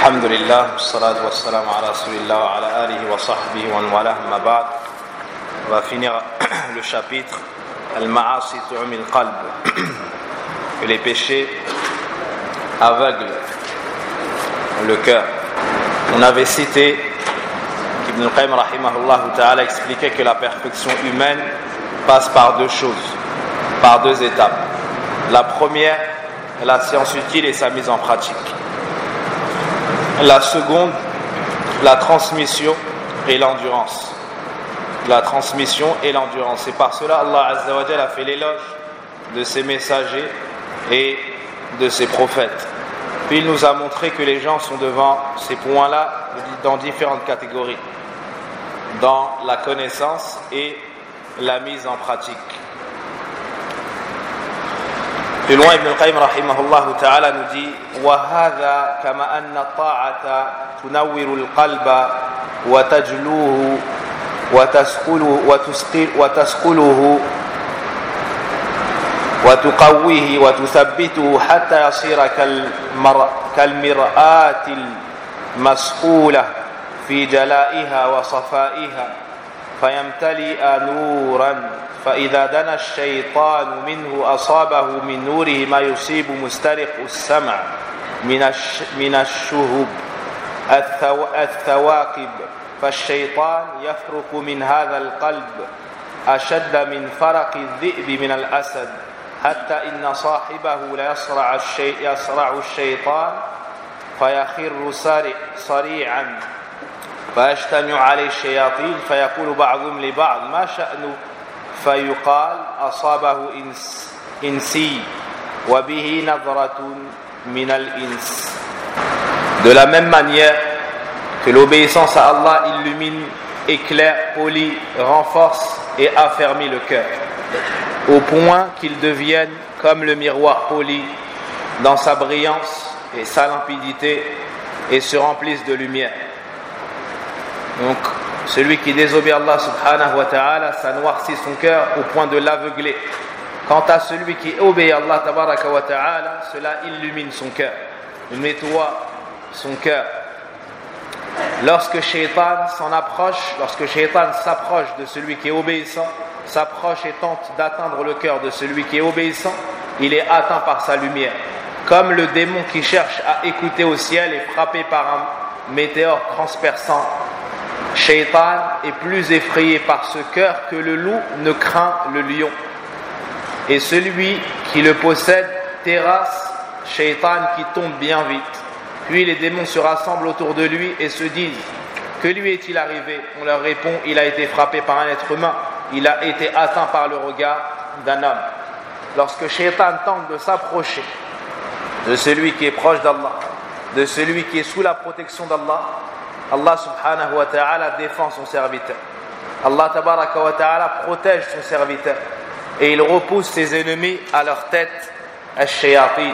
الحمد لله والصلاة والسلام على رسول الله وعلى آله وصحبه ومن والاه ما بعد. On va finir le chapitre Al-Ma'asi tu'mi al-qalb, que les péchés aveuglent le cœur. On avait cité qu'Ibn al-Qayyim rahimahullah ta'ala expliquait que la perfection humaine passe par deux choses, par deux étapes. La première, la science utile et sa mise en pratique. La seconde, la transmission et l'endurance. La transmission et l'endurance. Et par cela, Allah Azza wa Jalla a fait l'éloge de ses messagers et de ses prophètes. Puis il nous a montré que les gens sont devant ces points-là dans différentes catégories, dans la connaissance et la mise en pratique. Plus loin, Ibn al-Qayyim rahimahullah ta'ala nous dit وَهَذَا كَمَا أَنَّ الطَّاعَةَ تُنَوِّرُ الْقَلْبَ وَتَجْلُوهُ وتسقله وتقويه وتثبته حتى يصير كالمرآة المسقولة في جلائها وصفائها فيمتلئ نورا فإذا دنا الشيطان منه أصابه من نوره ما يصيب مسترق السمع من الشهب الثواقب فالشيطان يفرق من هذا القلب أشد من فرق الذئب من الأسد حتى إن صاحبه ليصرع الشيطان فيخر صريعا فيجتمع عليه الشياطين فيقول بعضهم لبعض ما شأنه فيقال أصابه إنسي وبه نظرة من الإنس. De la même manière que l'obéissance à Allah illumine, éclaire, polit, renforce et affermit le cœur, au point qu'il devienne comme le miroir poli dans sa brillance et sa limpidité et se remplisse de lumière. Donc, celui qui désobéit à Allah subhanahu wa ta'ala, ça noircit son cœur au point de l'aveugler. Quant à celui qui obéit à Allah tabaraka wa ta'ala, cela illumine son cœur, nettoie son cœur. Lorsque Shaitan s'approche de celui qui est obéissant, s'approche et tente d'atteindre le cœur de celui qui est obéissant, il est atteint par sa lumière. Comme le démon qui cherche à écouter au ciel est frappé par un météore transperçant, Shaitan est plus effrayé par ce cœur que le loup ne craint le lion. Et celui qui le possède terrasse Shaitan qui tombe bien vite. Puis les démons se rassemblent autour de lui et se disent: que lui est-il arrivé? On leur répond: il a été frappé par un être humain, il a été atteint par le regard d'un homme. Lorsque Shaitan tente de s'approcher de celui qui est proche d'Allah, de celui qui est sous la protection d'Allah, Allah subhanahu wa ta'ala défend son serviteur. Allah tabaraka wa ta'ala protège son serviteur et il repousse ses ennemis à leur tête, ash-shayatin.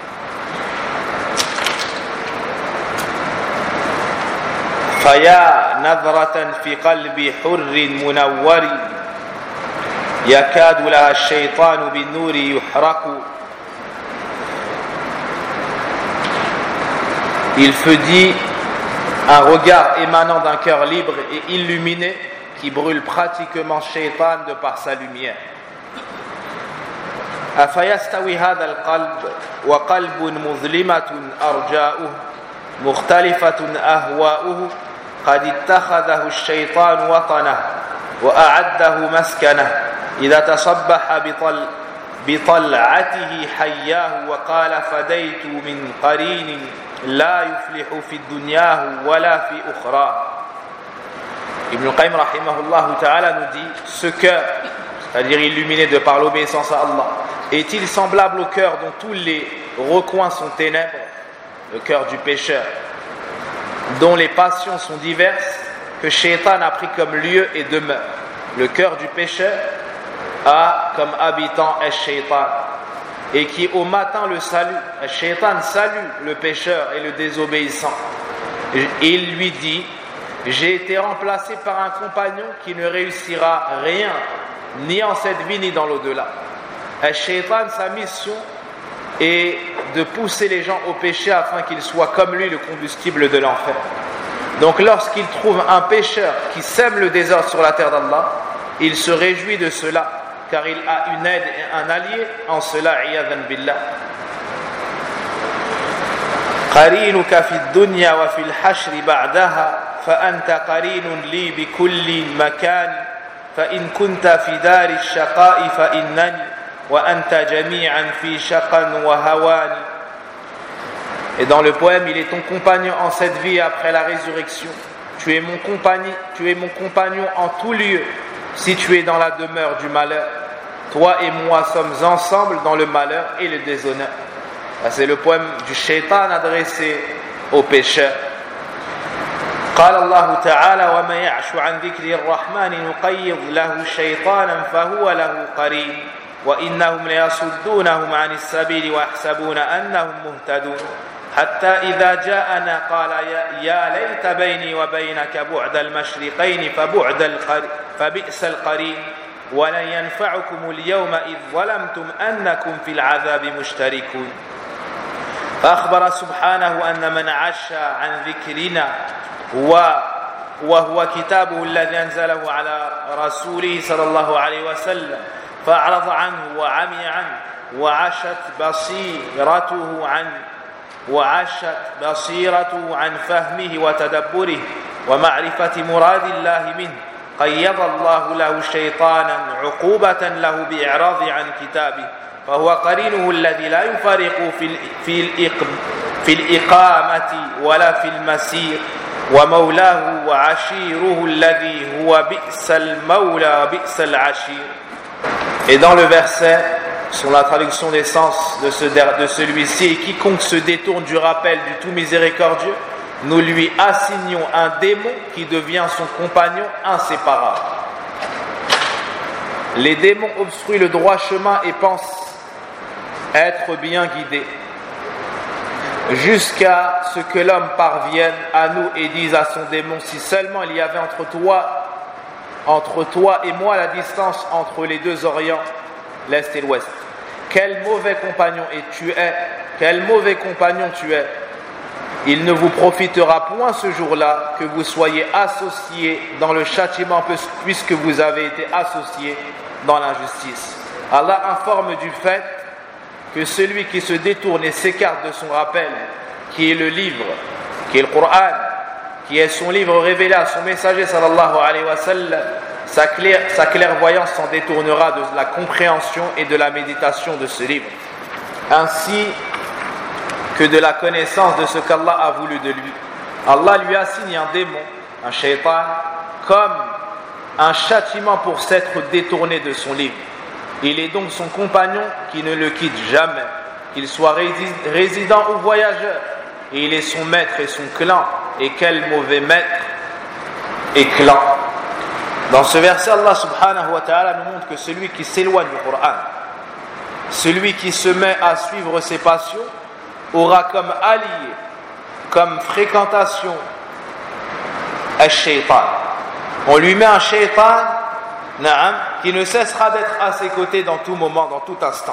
فيا نظرة في قلب حر منور يكاد لها الشيطان بالنور يحرق. Il fut dit un regard émanant d'un cœur libre et illuminé qui brûle pratiquement Shaitan de par sa lumière. أفيستوي هذا القلب وقلب مظلمة أرجاؤه مختلفة أهواؤه قد اتخذه الشيطان وطنه وأعده مسكنه إذا تصبح بطلعته حياه وقال فديت من قرين لا يفلح في دنياه ولا في أخراه. Ibn al-Qayyim rahimahullah ta'ala nous dit: ce cœur, c'est-à-dire illuminé de par l'obéissance à Allah, est-il semblable au cœur dont tous les recoins sont ténèbres, le cœur du pécheur, dont les passions sont diverses, que Shaitan a pris comme lieu et demeure. Le cœur du pécheur a comme habitant Shaitan, et qui au matin le salue. Shaitan salue le pécheur et le désobéissant. Il lui dit: j'ai été remplacé par un compagnon qui ne réussira rien, ni en cette vie ni dans l'au-delà. Shaitan, sa mission est de pousser les gens au péché afin qu'ils soient comme lui le combustible de l'enfer. Donc lorsqu'il trouve un pécheur qui sème le désordre sur la terre d'Allah, il se réjouit de cela, car il a une aide et un allié en cela, iyadhan billah. قرينك في الدنيا وفي الحشر بعدها فأنت قرين لي بكل مكان فإن كنت في دار الشقاء فإنني وأنت جميعا في شقا وهوان. Et dans le poème, il est ton compagnon en cette vie après la résurrection. Tu es mon compagnon en tout lieu si tu es dans la demeure du malheur. Toi et moi sommes ensemble dans le malheur et le déshonneur. C'est le poème du shaitan adressé aux pécheurs. قال الله تعالى وما يعش عن ذكر الرحمن نقيض له شيطانا فهو له قرين وإنهم ليصدونهم عن السبيل ويحسبون أنهم مهتدون حتى إذا جاءنا قال يا ليت بيني وبينك بعد المشرقين فبئس القرين ولن ينفعكم اليوم إذ ظلمتم أنكم في العذاب مشتركون. فأخبر سبحانه أن من عش عن ذكرنا وهو كتابه الذي أنزله على رسوله صلى الله عليه وسلم فأعرض عنه وعمي عنه وعشت بصيرته عن فهمه وتدبره ومعرفة مراد الله منه قيض الله له شيطانا عقوبة له بإعراض عن كتابه فهو قرينه الذي لا يفارق في الإقامة ولا في المسير ومولاه وعشيره الذي هو بئس المولى وبئس العشير. Et dans le verset, sur la traduction des sens de celui-ci, et quiconque se détourne du rappel du tout miséricordieux, nous lui assignons un démon qui devient son compagnon inséparable. Les démons obstruent le droit chemin et pensent être bien guidés, jusqu'à ce que l'homme parvienne à nous et dise à son démon: si seulement il y avait entre toi et moi la distance entre les deux orients, l'est et l'ouest. Quel mauvais compagnon quel mauvais compagnon tu es. Il ne vous profitera point ce jour-là que vous soyez associés dans le châtiment, puisque vous avez été associés dans l'injustice. Allah informe du fait que celui qui se détourne et s'écarte de son rappel, qui est le livre, qui est le Coran, qui est son livre révélé à son messager sallallahu alayhi wa sallam, sa clairvoyance s'en détournera de la compréhension et de la méditation de ce livre, ainsi que de la connaissance de ce qu'Allah a voulu de lui. Allah lui assigne un démon, un shaitan, comme un châtiment pour s'être détourné de son livre. Il est donc son compagnon qui ne le quitte jamais, qu'il soit résident ou voyageur, et il est son maître et son clan. Et quel mauvais maître et clan. Dans ce verset, Allah subhanahu wa ta'ala nous montre que celui qui s'éloigne du Coran, celui qui se met à suivre ses passions, aura comme allié, comme fréquentation, un shaitan. On lui met un shaitan qui ne cessera d'être à ses côtés dans tout moment, dans tout instant.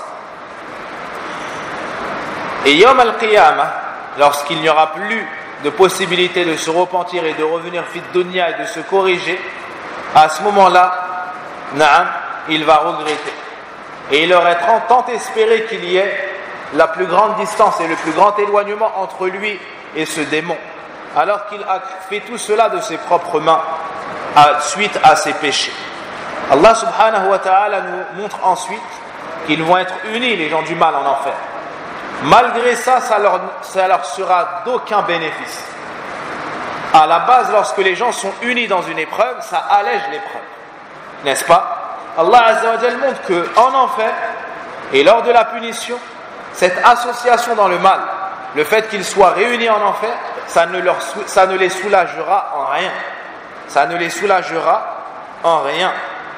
Et Yawm al-Qiyamah, lorsqu'il n'y aura plus de possibilité de se repentir et de revenir fit dunya et de se corriger, à ce moment-là, il va regretter. Et il aurait tant espéré qu'il y ait la plus grande distance et le plus grand éloignement entre lui et ce démon, alors qu'il a fait tout cela de ses propres mains, suite à ses péchés. Allah subhanahu wa ta'ala nous montre ensuite qu'ils vont être unis, les gens du mal, en enfer. Malgré ça, ça leur sera d'aucun bénéfice. À la base, lorsque les gens sont unis dans une épreuve, ça allège l'épreuve, n'est-ce pas? Allah Azza wa Jal montre qu'en enfer, et lors de la punition, cette association dans le mal, le fait qu'ils soient réunis en enfer, ça ne les soulagera en rien. Ça ne les soulagera en rien.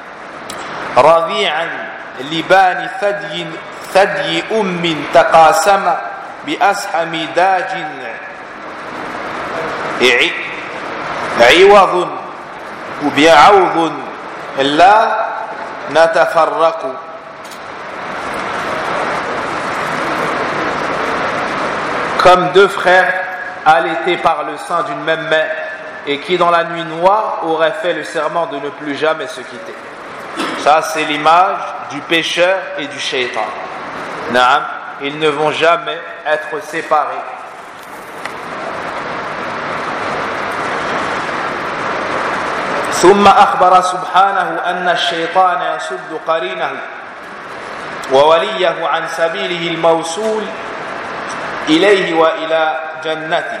رضيعا لبان ثدي تقاسم بأسحم داج عوض وبعوض لا نتفرق. comme deux frères allaités par le sein d'une même mère et qui dans la nuit noire auraient fait le serment de ne plus jamais se quitter. Ça c'est l'image du pécheur et du shaitan. Naam, ils ne vont jamais être séparés. ثم أخبر سبحانه أن الشيطان يصد قرينه ووليه عن سبيله الموصول إليه وإلى جنته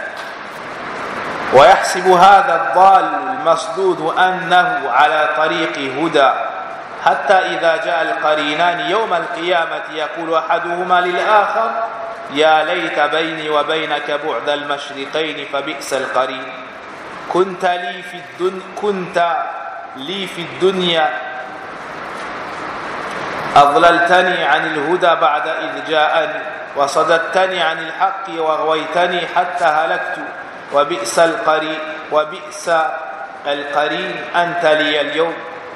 ويحسب هذا الضال المصدود أنه على طريق هدى حتى إذا جاء القرينان يوم القيامة يقول أحدهما للآخر يا ليت بيني وبينك بعد المشرقين فبئس القرين كنت لي في الدنيا أضللتني عن الهدى بعد إذ جاءني وصددتني عن الحق وغويتني حتى هلكت وبئس القرين أنت لي اليوم.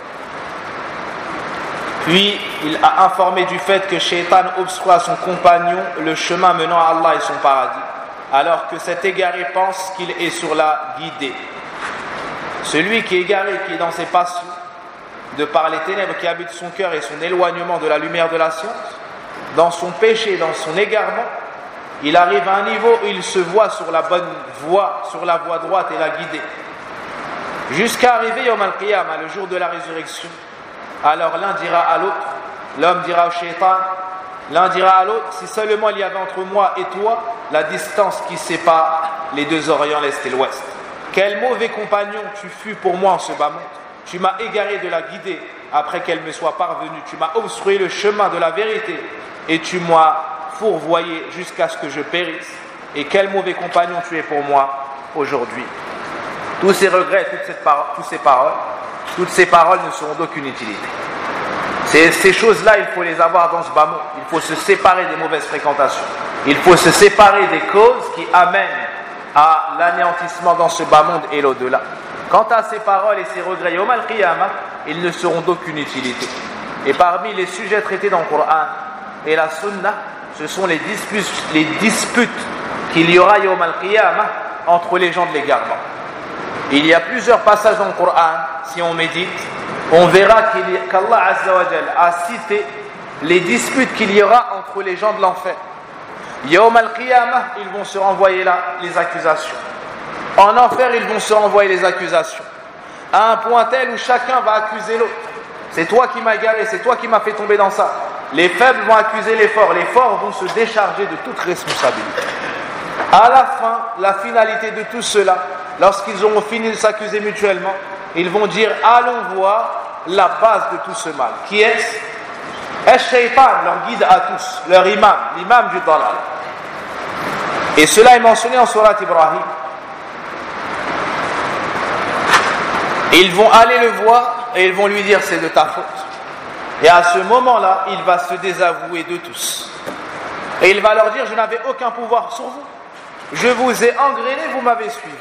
Puis il a informé du fait que Shaitan obstrue à son compagnon le chemin menant à Allah et son paradis, alors que cet égaré pense qu'il est sur la guidée. Celui qui est égaré, qui est dans ses passions, de par les ténèbres qui habitent son cœur et son éloignement de la lumière de la science, dans son péché, dans son égarement, il arrive à un niveau où il se voit sur la bonne voie, sur la voie droite et la guidée. Jusqu'à arriver Yawm al-Qiyamah, le jour de la résurrection. Alors l'un dira à l'autre, l'homme dira au shaitan, l'un dira à l'autre, si seulement il y avait entre moi et toi la distance qui sépare les deux orients, l'est et l'ouest. Quel mauvais compagnon tu fus pour moi en ce bas monde. Tu m'as égaré de la guidée après qu'elle me soit parvenue. Tu m'as obstrué le chemin de la vérité et tu m'as fourvoyé jusqu'à ce que je périsse. Et quel mauvais compagnon tu es pour moi aujourd'hui. Tous ces regrets, toutes ces paroles ne seront d'aucune utilité. Ces choses-là, il faut les avoir dans ce bas monde. Il faut se séparer des mauvaises fréquentations. Il faut se séparer des causes qui amènent à l'anéantissement dans ce bas monde et l'au-delà. Quant à ces paroles et ces regrets, Yawm al-Qiyamah, ils ne seront d'aucune utilité. Et parmi les sujets traités dans le Coran et la Sunna, ce sont les disputes qu'il y aura Yawm al-Qiyamah entre les gens de l'égarement. Il y a plusieurs passages dans le Coran, si on médite, on verra qu'Allah Azza wa Jal a cité les disputes qu'il y aura entre les gens de l'enfer. Yawm al-Qiyamah, ils vont se renvoyer là les accusations. En enfer, ils vont se renvoyer les accusations. À un point tel où chacun va accuser l'autre. C'est toi qui m'as égaré, c'est toi qui m'as fait tomber dans ça. Les faibles vont accuser les forts vont se décharger de toute responsabilité. À la fin, la finalité de tout cela, lorsqu'ils auront fini de s'accuser mutuellement, ils vont dire allons voir la base de tout ce mal. Qui est-ce? Shaitan, leur guide à tous, leur imam, l'imam du dalal. Et cela est mentionné en Surat Ibrahim. Ils vont aller le voir et ils vont lui dire c'est de ta faute. Et à ce moment-là, il va se désavouer de tous. Et il va leur dire je n'avais aucun pouvoir sur vous. Je vous ai engrainé, vous m'avez suivi.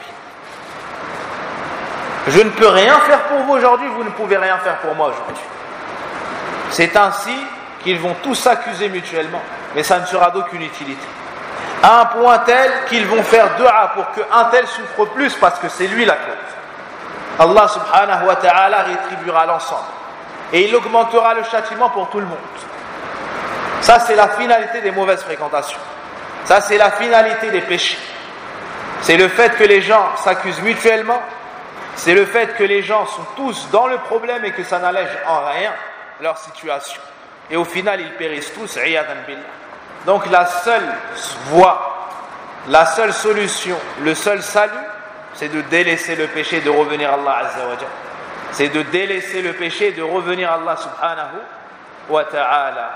Je ne peux rien faire pour vous aujourd'hui, vous ne pouvez rien faire pour moi aujourd'hui. C'est ainsi qu'ils vont tous s'accuser mutuellement, mais ça ne sera d'aucune utilité. À un point tel qu'ils vont faire dua pour qu'un tel souffre plus parce que c'est lui la cause. Allah subhanahu wa ta'ala rétribuera l'ensemble. Et il augmentera le châtiment pour tout le monde. Ça c'est la finalité des mauvaises fréquentations. Ça c'est la finalité des péchés. C'est le fait que les gens s'accusent mutuellement. C'est le fait que les gens sont tous dans le problème et que ça n'allège en rien leur situation. Et au final ils périssent tous, iyadan billah. Donc la seule voie, la seule solution, le seul salut, c'est de délaisser le péché et de revenir à Allah Azza wa Jalla. C'est de délaisser le péché et de revenir à Allah subhanahu wa ta'ala.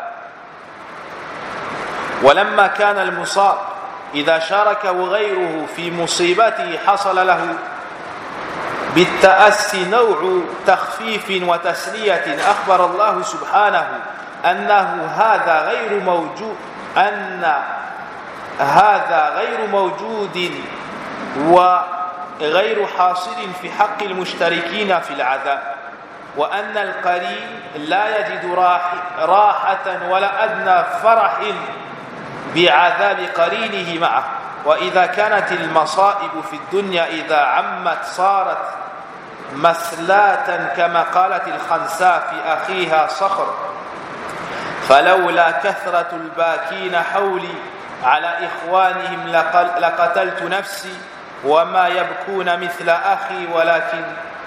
ولما كان المصاب إذا شاركه غيره في مصيبته حصل له بالتأسي نوع تخفيف وتسلية أخبر الله سبحانه أن هذا غير موجود وغير حاصل في حق المشتركين في العذاب وأن القرين لا يجد راحة ولا أدنى فرح بعذاب قرينه معه وإذا كانت المصائب في الدنيا إذا عمت صارت مسلاة كما قالت الخنساء في أخيها صخر فلولا كثرة الباكين حولي على إخوانهم لقتلت نفسي وما يبكون مثل أخي ولكن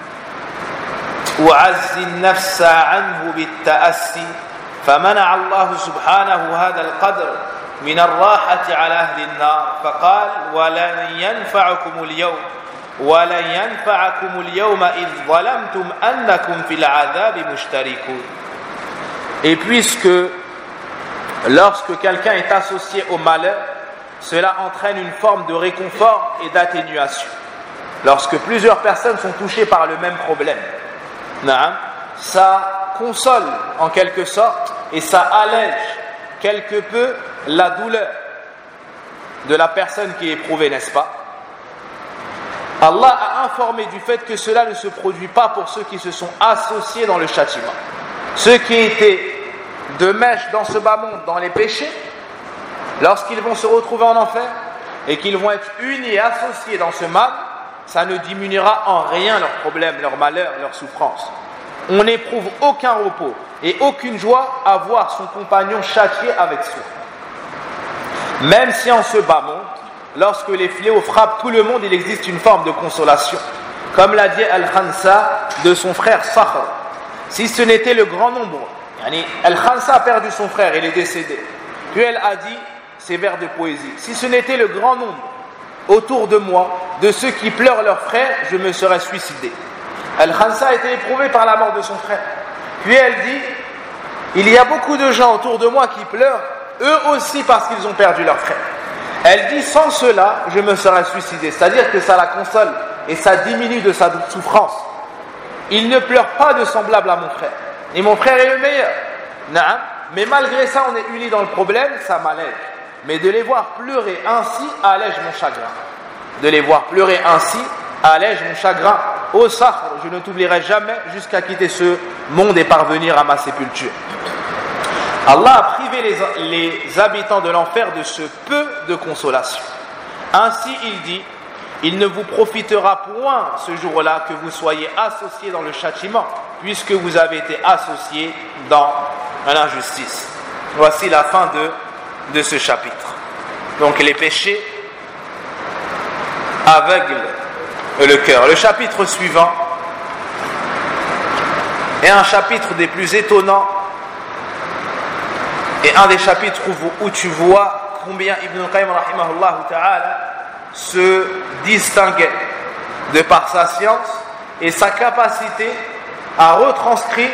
أعزي النفس عنه بالتأسي فمنع الله سبحانه هذا القدر من الراحة على أهل النار فقال ولن ينفعكم اليوم إذ ظلمتم أنكم في العذاب مشتركون. Et puisque lorsque quelqu'un est associé au malheur, cela entraîne une forme de réconfort et d'atténuation. Lorsque plusieurs personnes sont touchées par le même problème, ça console en quelque sorte et ça allège quelque peu la douleur de la personne qui est éprouvée, n'est-ce pas? Allah a informé du fait que cela ne se produit pas pour ceux qui se sont associés dans le châtiment. Ceux qui étaient de mèche dans ce bas monde, dans les péchés, lorsqu'ils vont se retrouver en enfer et qu'ils vont être unis et associés dans ce mal, ça ne diminuera en rien leurs problèmes, leurs malheurs, leurs souffrances. On n'éprouve aucun repos et aucune joie à voir son compagnon châtié avec soi. Même si en ce bas monde, lorsque les fléaux frappent tout le monde, il existe une forme de consolation. Comme l'a dit Al-Khansa de son frère Sakhr. Si ce n'était le grand nombre, Al-Khansa a perdu son frère, il est décédé. Puis elle a dit ces vers de poésie: si ce n'était le grand nombre autour de moi, de ceux qui pleurent leur frère, je me serais suicidé. Al-Khansa a été éprouvé par la mort de son frère. Puis elle dit: il y a beaucoup de gens autour de moi qui pleurent, eux aussi parce qu'ils ont perdu leur frère. Elle dit: sans cela, je me serais suicidé. C'est-à-dire que ça la console et ça diminue de sa souffrance. Il ne pleure pas de semblable à mon frère. Et mon frère est le meilleur. Mais malgré ça, on est unis dans le problème, ça m'allège. Mais de les voir pleurer ainsi allège mon chagrin. De les voir pleurer ainsi allège mon chagrin. Ô Sakhr, je ne t'oublierai jamais jusqu'à quitter ce monde et parvenir à ma sépulture. Allah a privé les habitants de l'enfer de ce peu de consolation. Ainsi il dit: il ne vous profitera point ce jour-là que vous soyez associés dans le châtiment, puisque vous avez été associés dans l'injustice. Voici la fin de ce chapitre. Donc les péchés aveuglent le cœur. Le chapitre suivant est un chapitre des plus étonnants et un des chapitres où tu vois combien Ibn al-Qayyim rahimahullah ta'ala se distinguait de par sa science et sa capacité à retranscrire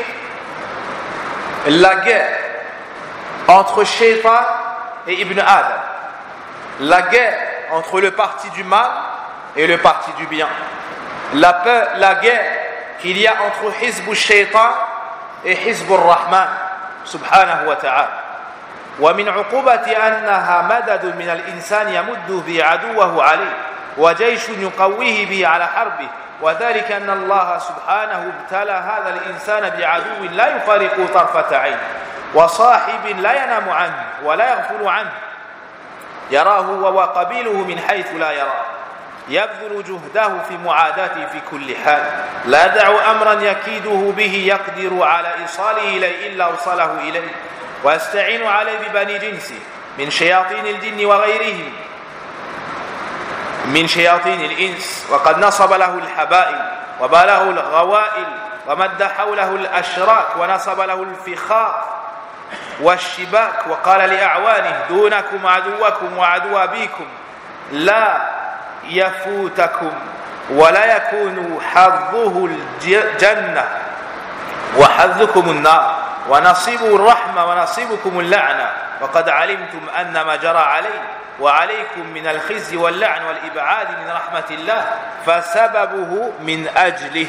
la guerre entre Shaitan et Ibn Adam, la guerre entre le parti du mal et le parti du bien, la guerre qu'il y a entre Hizb al-Shaitan et Hizb al-Rahman subhanahu wa ta'ala. ومن عقوبة أنها مدد من الإنسان يمد به عدوه عليه وجيش يقويه به على حربه وذلك أن الله سبحانه ابتلى هذا الإنسان بعدو لا يفارق طرفة عين وصاحب لا ينام عنه ولا يغفل عنه يراه هو وقبيله من حيث لا يراه يبذل جهده في معاداته في كل حال لا يدع أمرا يكيده به يقدر على إيصاله إليه إلا أوصله إليه ويستعين عليه ببني جنسه من شياطين الجن وغيرهم من شياطين الإنس وقد نصب له الحبائل وباله الغوائل ومد حوله الأشراك ونصب له الفخاخ والشباك وقال لأعوانه دونكم عدوكم وعدو أبيكم لا يفوتكم ولا يكون حظه الجنة وحظكم النار ونصيبه الرحمة ونصيبكم اللعنة وقد علمتم أن ما جرى عليه وعليكم من الخزي واللعن والإبعاد من رحمة الله فسببه من أجله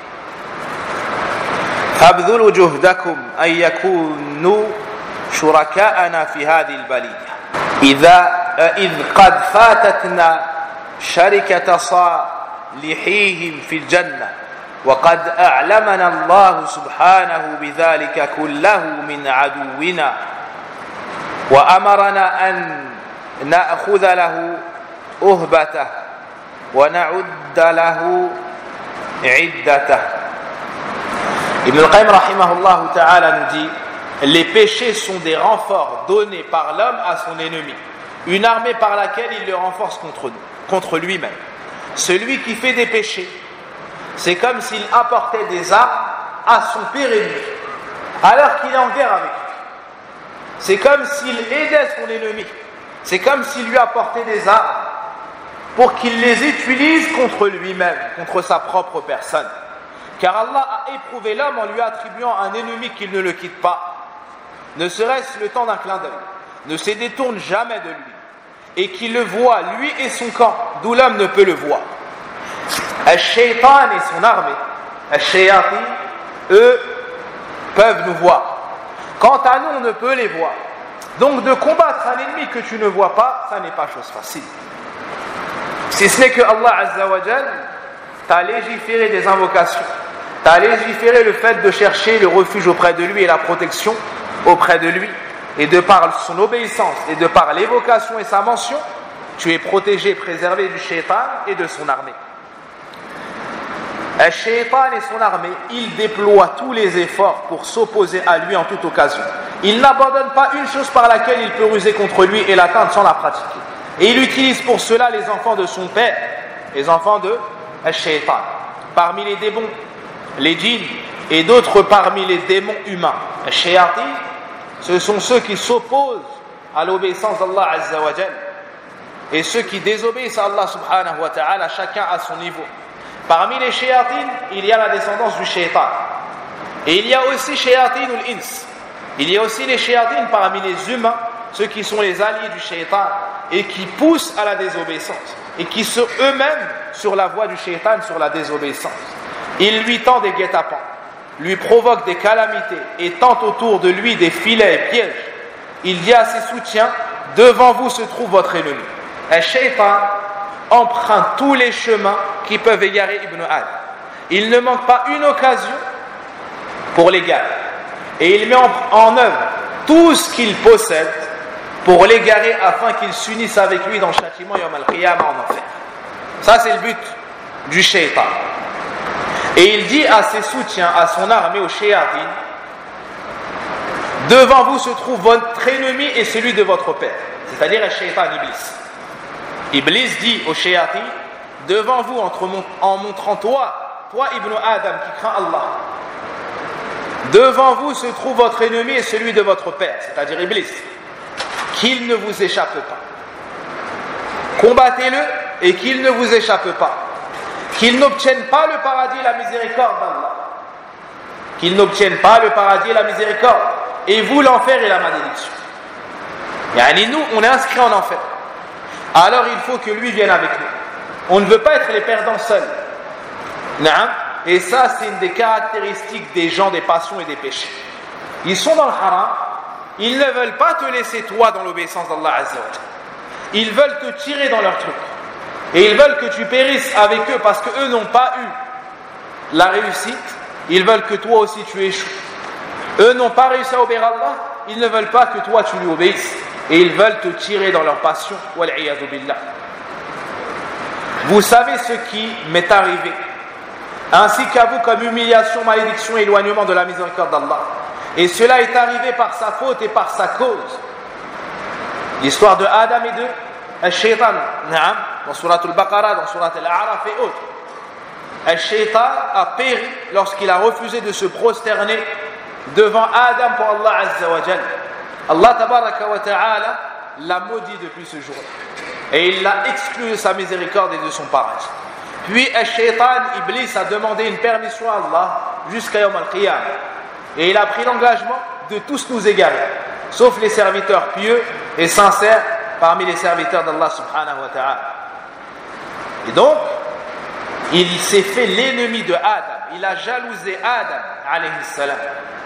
فابذلوا جهدكم أن يكونوا شركاءنا في هذه البلية إذ قد فاتتنا شركة صالحيهم في الجنة وقد أعلمنا الله سبحانه بذلك كله من عدونا وأمرنا أن نأخذ له أهبته ونعد له عدته. Ibn al-Qayyim rahimahullah ta'ala nous dit: les péchés sont des renforts donnés par l'homme à son ennemi, une armée par laquelle il le renforce contre lui-même. Celui qui fait des péchés, c'est comme s'il apportait des armes à son pire ennemi, alors qu'il est en guerre avec lui. C'est comme s'il aidait son ennemi, c'est comme s'il lui apportait des armes pour qu'il les utilise contre lui-même, contre sa propre personne. Car Allah a éprouvé l'homme en lui attribuant un ennemi qu'il ne le quitte pas, ne serait-ce le temps d'un clin d'œil, ne se détourne jamais de lui, et qu'il le voit, lui et son camp, d'où l'homme ne peut le voir. Al-Shaytan et son armée, Al-Shayatin, eux, peuvent nous voir. Quant à nous, on ne peut les voir. Donc de combattre un ennemi que tu ne vois pas, ça n'est pas chose facile. Si ce n'est que Allah Azza wa Jal t'a légiféré des invocations, t'a légiféré le fait de chercher le refuge auprès de lui et la protection auprès de lui, et de par son obéissance et de par l'évocation et sa mention, tu es protégé, préservé du shaitan et de son armée. Le shaitan et son armée, il déploie tous les efforts pour s'opposer à lui en toute occasion. Il n'abandonne pas une chose par laquelle il peut ruser contre lui et l'atteindre sans la pratiquer. Et il utilise pour cela les enfants de son père, les enfants de Al-Shaytan, parmi les démons, les djinns, et d'autres parmi les démons humains. Al-Shayatin, ce sont ceux qui s'opposent à l'obéissance d'Allah Azza wa Jal, et ceux qui désobéissent à Allah subhanahu wa ta'ala, chacun à son niveau. Parmi les Shayatin, il y a la descendance du Shaytan. Et il y a aussi Shayatin ul-Ins. Il y a aussi les Shayatin parmi les humains, ceux qui sont les alliés du Shaytan et qui poussent à la désobéissance et qui sont eux-mêmes sur la voie du Shaytan, sur la désobéissance. Ils lui tendent des guet-apens, lui provoquent des calamités et tentent autour de lui des filets et pièges. Il dit à ses soutiens: devant vous se trouve votre ennemi. Le Shaytan emprunte tous les chemins qui peuvent égarer Ibn Adam. Il ne manque pas une occasion pour l'égarer. Et il met en œuvre tout ce qu'il possède pour l'égarer afin qu'il s'unisse avec lui dans le châtiment Yawm al-Qiyamah en enfer. Ça, c'est le but du shaitan. Et il dit à ses soutiens, à son armée, aux shayatin: devant vous se trouve votre ennemi et celui de votre père. C'est-à-dire le shaitan Iblis. Iblis dit aux shayatin: devant vous, en montrant toi Ibn Adam qui craint Allah, devant vous se trouve votre ennemi et celui de votre père, c'est-à-dire Iblis, qu'il ne vous échappe pas. Combattez-le et qu'il ne vous échappe pas. Qu'il n'obtienne pas le paradis et la miséricorde d'Allah. Qu'il n'obtienne pas le paradis et la miséricorde. Et vous, l'enfer et la malédiction. Yani nous, on est inscrits en enfer. Alors il faut que lui vienne avec nous. On ne veut pas être les perdants seuls. Et ça, c'est une des caractéristiques des gens des passions et des péchés. Ils sont dans le haram, ils ne veulent pas te laisser toi dans l'obéissance d'Allah Azza wa Jalla. Ils veulent te tirer dans leur truc. Et ils veulent que tu périsses avec eux parce qu'eux n'ont pas eu la réussite. Ils veulent que toi aussi tu échoues. Eux n'ont pas réussi à obéir à Allah, ils ne veulent pas que toi tu lui obéisses. Et ils veulent te tirer dans leur passion. Wal'iyadu billah. Vous savez ce qui m'est arrivé, ainsi qu'à vous comme humiliation, malédiction et éloignement de la miséricorde d'Allah. Et cela est arrivé par sa faute et par sa cause. L'histoire de Adam et de Al-Shaytan, dans Surat Al-Baqarah, dans Surat Al-A'raf et autres. Al-Shaytan a péri lorsqu'il a refusé de se prosterner devant Adam pour Allah Azza wa Jal. Allah Tabaraka wa Ta'ala l'a maudit depuis ce jour. Et il l'a exclu de sa miséricorde et de son paradis. Puis Al-Shaytan, Iblis, a demandé une permission à Allah jusqu'à Yawm al-Qiyamah. Et il a pris l'engagement de tous nous égarer, sauf les serviteurs pieux et sincères parmi les serviteurs d'Allah subhanahu wa ta'ala. Et donc, il s'est fait l'ennemi de Adam. Il a jalousé Adam, alayhi salam.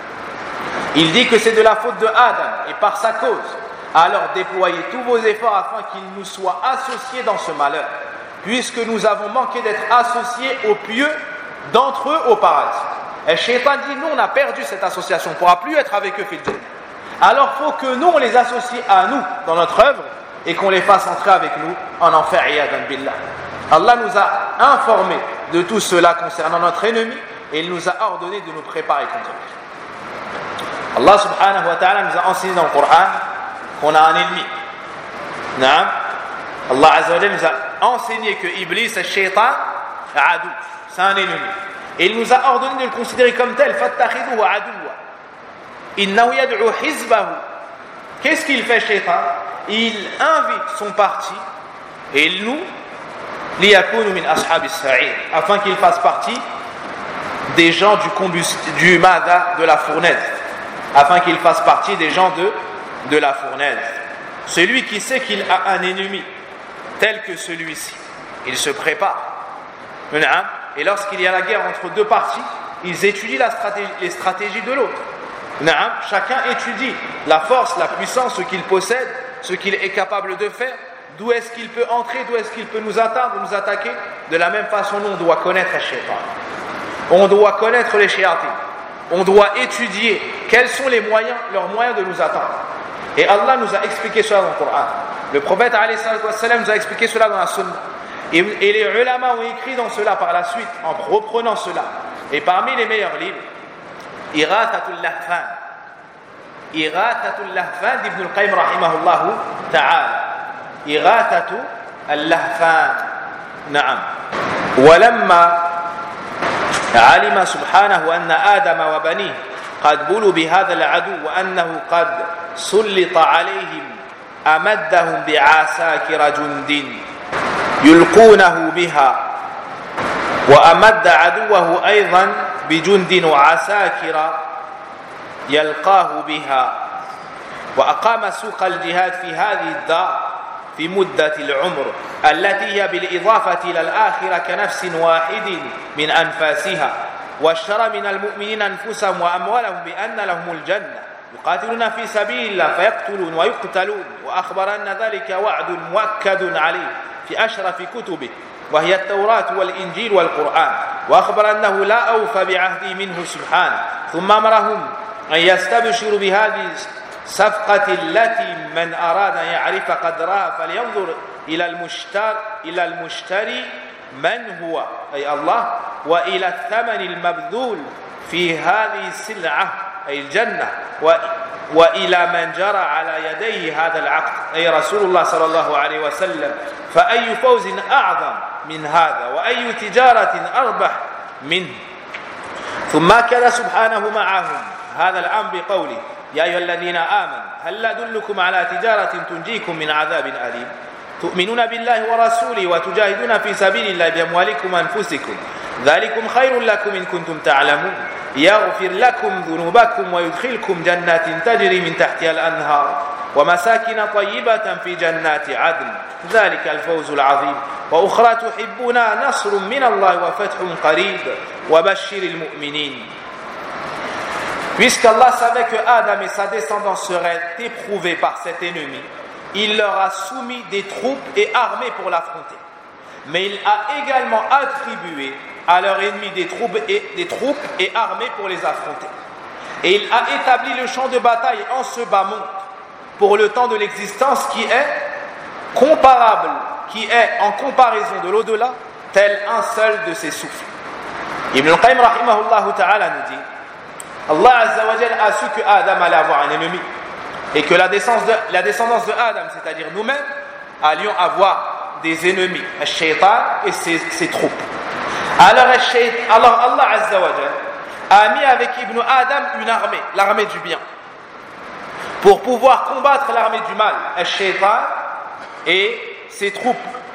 Il dit que c'est de la faute de Adam et par sa cause. Alors déployez tous vos efforts afin qu'il nous soit associé dans ce malheur, puisque nous avons manqué d'être associés aux pieux d'entre eux au paradis. Et Shaitan dit: nous on a perdu cette association, on ne pourra plus être avec eux fil jannah. Alors il faut que nous on les associe à nous dans notre œuvre et qu'on les fasse entrer avec nous en enfer, iyadan billah. Allah nous a informés de tout cela concernant notre ennemi et il nous a ordonné de nous préparer contre lui. Allah subhanahu wa ta'ala nous a enseigné dans le Coran qu'on a un ennemi. Naam. Allah azza wa jalla nous a enseigné que Iblis, le shaitan, adou, c'est un ennemi. Et il nous a ordonné de le considérer comme tel. Fattakhidhuhu aduwwa. Innahu yad'u hizbahu. Qu'est-ce qu'il fait, shaitan? Il invite son parti et il nous liyakunu min ashabis sa'ir, afin qu'il fasse partie des gens du mada, de la fournaise, afin qu'il fasse partie des gens de la fournaise. Celui qui sait qu'il a un ennemi tel que celui-ci, il se prépare. Et lorsqu'il y a la guerre entre deux parties, ils étudient les stratégies de l'autre. Chacun étudie la force, la puissance, ce qu'il possède, ce qu'il est capable de faire, d'où est-ce qu'il peut entrer, d'où est-ce qu'il peut nous atteindre, nous attaquer. De la même façon, nous, on doit connaître les shaitan. On doit connaître les shayatin. On doit étudier quels sont leurs moyens de nous atteindre. Et Allah nous a expliqué cela dans le Coran. Le prophète alayhi salatu wassalam nous a expliqué cela dans la sunna. Et les ulama ont écrit dans cela par la suite, en reprenant cela. Et parmi les meilleurs livres, Ighathatul Lahfan. Ighathatul Lahfan d'Ibn al-Qayyim rahimahullahu ta'ala. Ighathatul Lahfan. Naam. ولما علم سبحانه أن آدم وبنيه قد بلوا بهذا العدو وأنه قد سلط عليهم أمدهم بعساكر جند يلقونه بها وأمد عدوه أيضا بجند وعساكر يلقاه بها وأقام سوق الجهاد في هذه الدار في مدة العمر التي هي بالإضافة إلى الآخرة كنفس واحد من أنفاسها واشترى من المؤمنين أنفسهم وأموالهم بأن لهم الجنة يقاتلون في سبيل الله فيقتلون ويقتلون وأخبر أن ذلك وعد مؤكد عليه في أشرف كتبه وهي التوراة والإنجيل والقرآن وأخبر أنه لا أوفى بعهده منه سبحانه ثم أمرهم أن يستبشروا بهذه الصفقة التي من أراد أن يعرف قدرها فلينظر إلى المشتري من هو أي الله وإلى الثمن المبذول في هذه السلعة أي الجنة وإلى من جرى على يديه هذا العقد أي رسول الله صلى الله عليه وسلم فأي فوز أعظم من هذا وأي تجارة أربح منه ثم أكد سبحانه معهم هذا الأمر بقوله يا أيها الذين آمنوا هل أدلكم على تجارة تنجيكم من عذاب أليم تؤمنون بالله ورسوله وتجاهدون في سبيل الله بأموالكم وأنفسكم ذلكم خير لكم إن كنتم تعلمون يغفر لكم ذنوبكم ويدخلكم جنات تجري من تحتها الأنهار ومساكن طيبة في جنات عدن ذلك الفوز العظيم وأخرى تحبونها نصر من الله وفتح قريب وبشر المؤمنين. Puisqu'Allah savait que Adam et sa descendance seraient éprouvés par cet ennemi, il leur a soumis des troupes et armées pour l'affronter. Mais il a également attribué à leur ennemi des troupes et armées pour les affronter. Et il a établi le champ de bataille en ce bas monde pour le temps de l'existence qui est comparable, qui est en comparaison de l'au-delà, tel un seul de ses souffles. Ibn al-Qayyim rahimahullah ta'ala nous dit Allah Azza wa Jal a su que Adam allait avoir un ennemi et que la descendance de Adam, c'est-à-dire nous-mêmes, allions avoir des ennemis, le shaitan et ses troupes. Alors Allah Azza wa Jal a mis avec Ibn Adam une armée, l'armée du bien, pour pouvoir combattre l'armée du mal, le shaitan et ses troupes.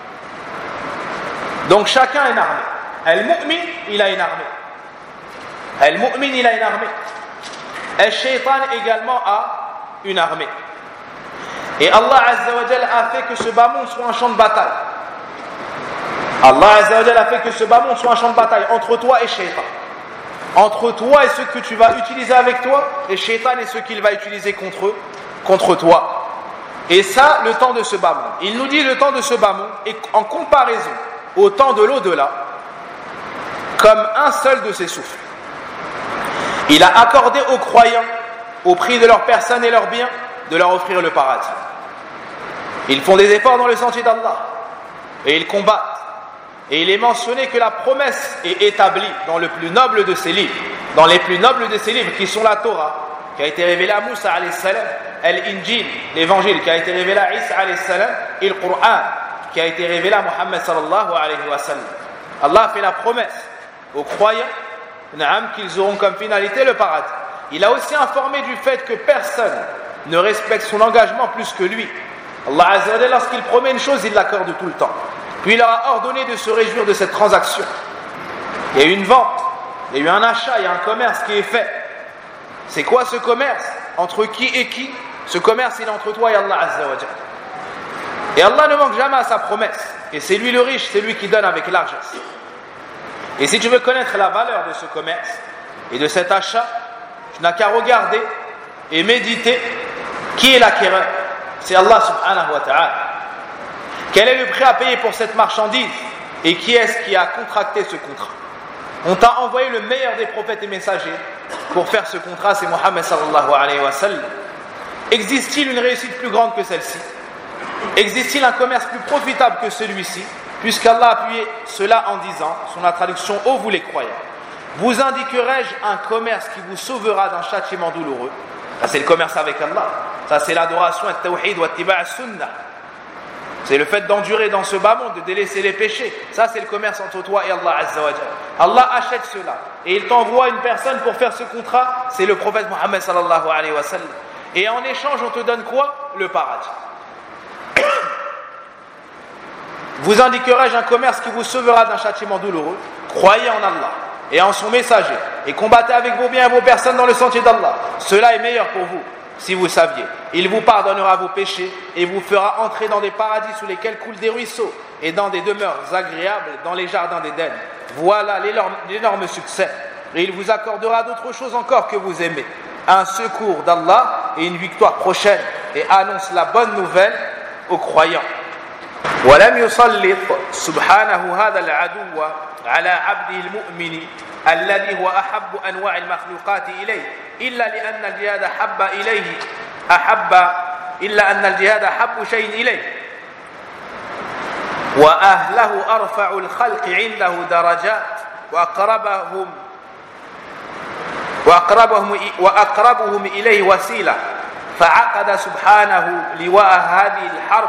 Donc chacun a une armée. Al-Mu'min, il a une armée. Al-Mu'min, il a une armée. Al-Shaytan également a une armée. Et Allah Azza wa Jal a fait que ce bas monde soit un champ de bataille. Allah Azza wa Jal a fait que ce bas monde soit un champ de bataille entre toi et Shaytan. Entre toi et ceux que tu vas utiliser avec toi, et Shaytan et ceux qu'il va utiliser contre toi. Et ça, le temps de ce bas monde. Il nous dit le temps de ce bas monde est en comparaison au temps de l'au-delà comme un seul de ses souffles. Il a accordé aux croyants, au prix de leur personne et leurs biens, de leur offrir le paradis. Ils font des efforts dans le sentier d'Allah et ils combattent. Et il est mentionné que la promesse est établie dans le plus noble de ses livres, dans les plus nobles de ses livres qui sont la Torah, qui a été révélée à Moussa alayhi salam, l'Injil, l'évangile qui a été révélé à Isa alayhi salam, et le Coran qui a été révélé à Muhammad sallallahu alayhi wa sallam. Allah fait la promesse aux croyants qu'ils auront comme finalité le paradis. Il a aussi informé du fait que personne ne respecte son engagement plus que lui. Allah Azza wa Jalla, lorsqu'il promet une chose, il l'accorde tout le temps. Puis il leur a ordonné de se réjouir de cette transaction. Il y a eu une vente, il y a eu un achat, il y a un commerce qui est fait. C'est quoi ce commerce? Entre qui et qui? Ce commerce, il est entre toi et Allah Azza wa Jalla. Et Allah ne manque jamais à sa promesse. Et c'est lui le riche, c'est lui qui donne avec largesse. Et si tu veux connaître la valeur de ce commerce et de cet achat, tu n'as qu'à regarder et méditer qui est l'acquéreur. C'est Allah subhanahu wa ta'ala. Quel est le prix à payer pour cette marchandise? Et qui est-ce qui a contracté ce contrat? On t'a envoyé le meilleur des prophètes et messagers pour faire ce contrat, c'est Muhammad sallallahu alayhi wa sallam. Existe-t-il une réussite plus grande que celle-ci? Existe-t-il un commerce plus profitable que celui-ci? Puisqu'Allah a appuyé cela en disant, sur la traduction, ô vous les croyants, vous indiquerai-je un commerce qui vous sauvera d'un châtiment douloureux? Ça c'est le commerce avec Allah. Ça c'est l'adoration, at-tawhid wa ittiba' as-sunnah. C'est le fait d'endurer dans ce bas monde, de délaisser les péchés. Ça, c'est le commerce entre toi et Allah Azza wa Jalla. Allah achète cela. Et il t'envoie une personne pour faire ce contrat. C'est le prophète Muhammad sallallahu alayhi wa sallam. Et en échange, on te donne quoi? Le paradis. Vous indiquerai-je un commerce qui vous sauvera d'un châtiment douloureux? Croyez en Allah et en son messager. Et combattez avec vos biens et vos personnes dans le sentier d'Allah. Cela est meilleur pour vous. Si vous saviez, il vous pardonnera vos péchés et vous fera entrer dans des paradis sous lesquels coulent des ruisseaux et dans des demeures agréables dans les jardins d'Éden. Voilà l'énorme succès. Et il vous accordera d'autres choses encore que vous aimez. Un secours d'Allah et une victoire prochaine. Et annonce la bonne nouvelle aux croyants. ولم يسلط سبحانه هذا العدو على عبده المؤمن الذي هو أحب أنواع المخلوقات إليه إلا أن الجهاد أحب شيء إليه وأهله أرفع الخلق عنده درجات وأقربهم إليه وسيلة فعقد سبحانه لواء هذه الحرب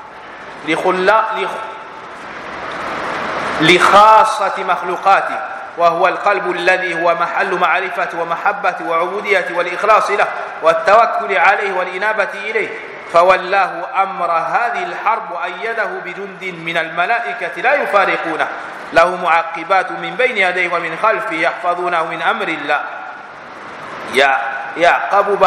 لخاصة مخلوقاته وهو القلب الذي هو محل معرفة ومحبة وعبودية والإخلاص له والتوكل عليه والإنابة إليه فولاه أمر هذه الحرب وأيده بجند من الملائكة لا يفارقونه له معقبات من بين يديه ومن خلفه يحفظونه من أمر الله يعقب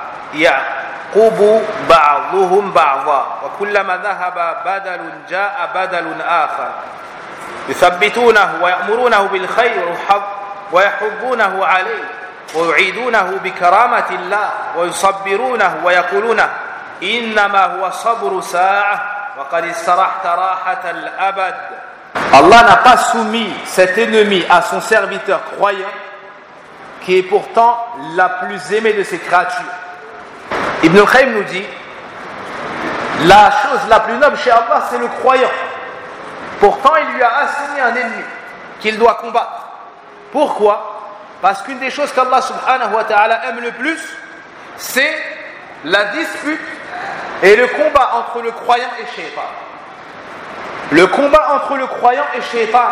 بعضهم بعضا وكلما ذهب بدل جاء بدل آخر يثبتونه ويأمرونه بالخير ويحضونه عليه ويعيدونه بكرامة الله ويصبرونه ويقولونه إنما هو صبر ساعة وقد استرحت راحة الأبد. Allah n'a pas soumis cet ennemi à son serviteur croyant qui est pourtant la plus aimée de ses créatures. Ibn al-Qayyim nous dit la chose la plus noble chez Allah c'est le croyant. Pourtant il lui a assigné un ennemi qu'il doit combattre. Pourquoi? Parce qu'une des choses qu'Allah subhanahu wa ta'ala aime le plus c'est la dispute et le combat entre le croyant et Shaytan. Le combat entre le croyant et Shaytan.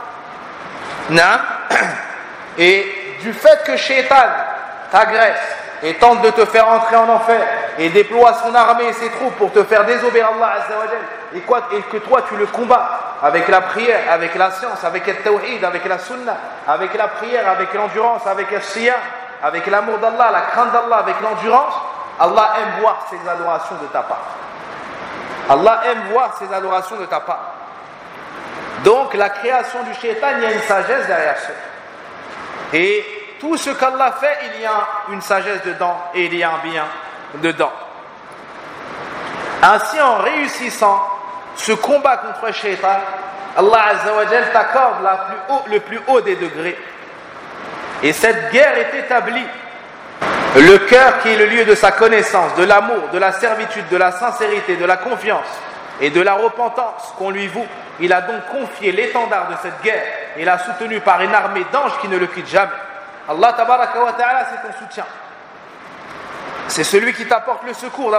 Et du fait que Shaytan t'agresse et tente de te faire entrer en enfer et déploie son armée et ses troupes pour te faire désobéir Allah Azza wa Jal et que toi tu le combats avec la prière, avec la science, avec le tawhid, avec la sunna, avec la prière, avec l'endurance, avec le siyam, avec l'amour d'Allah, la crainte d'Allah, avec l'endurance, Allah aime voir ces adorations de ta part. Allah aime voir ces adorations de ta part. Donc la création du shaitan, il y a une sagesse derrière ça. Et tout ce qu'Allah fait, il y a une sagesse dedans et il y a un bien dedans. Ainsi, en réussissant ce combat contre le shaitan, Allah Azza wa Jal t'accorde le plus haut des degrés. Et cette guerre est établie Le cœur qui est le lieu de sa connaissance, de l'amour, de la servitude, de la sincérité, de la confiance et de la repentance qu'on lui voue. Il a donc confié l'étendard de cette guerre et l'a soutenu par une armée d'anges qui ne le quittent jamais. Allah tabaraka wa ta'ala, c'est ton soutien. C'est celui qui t'apporte le secours,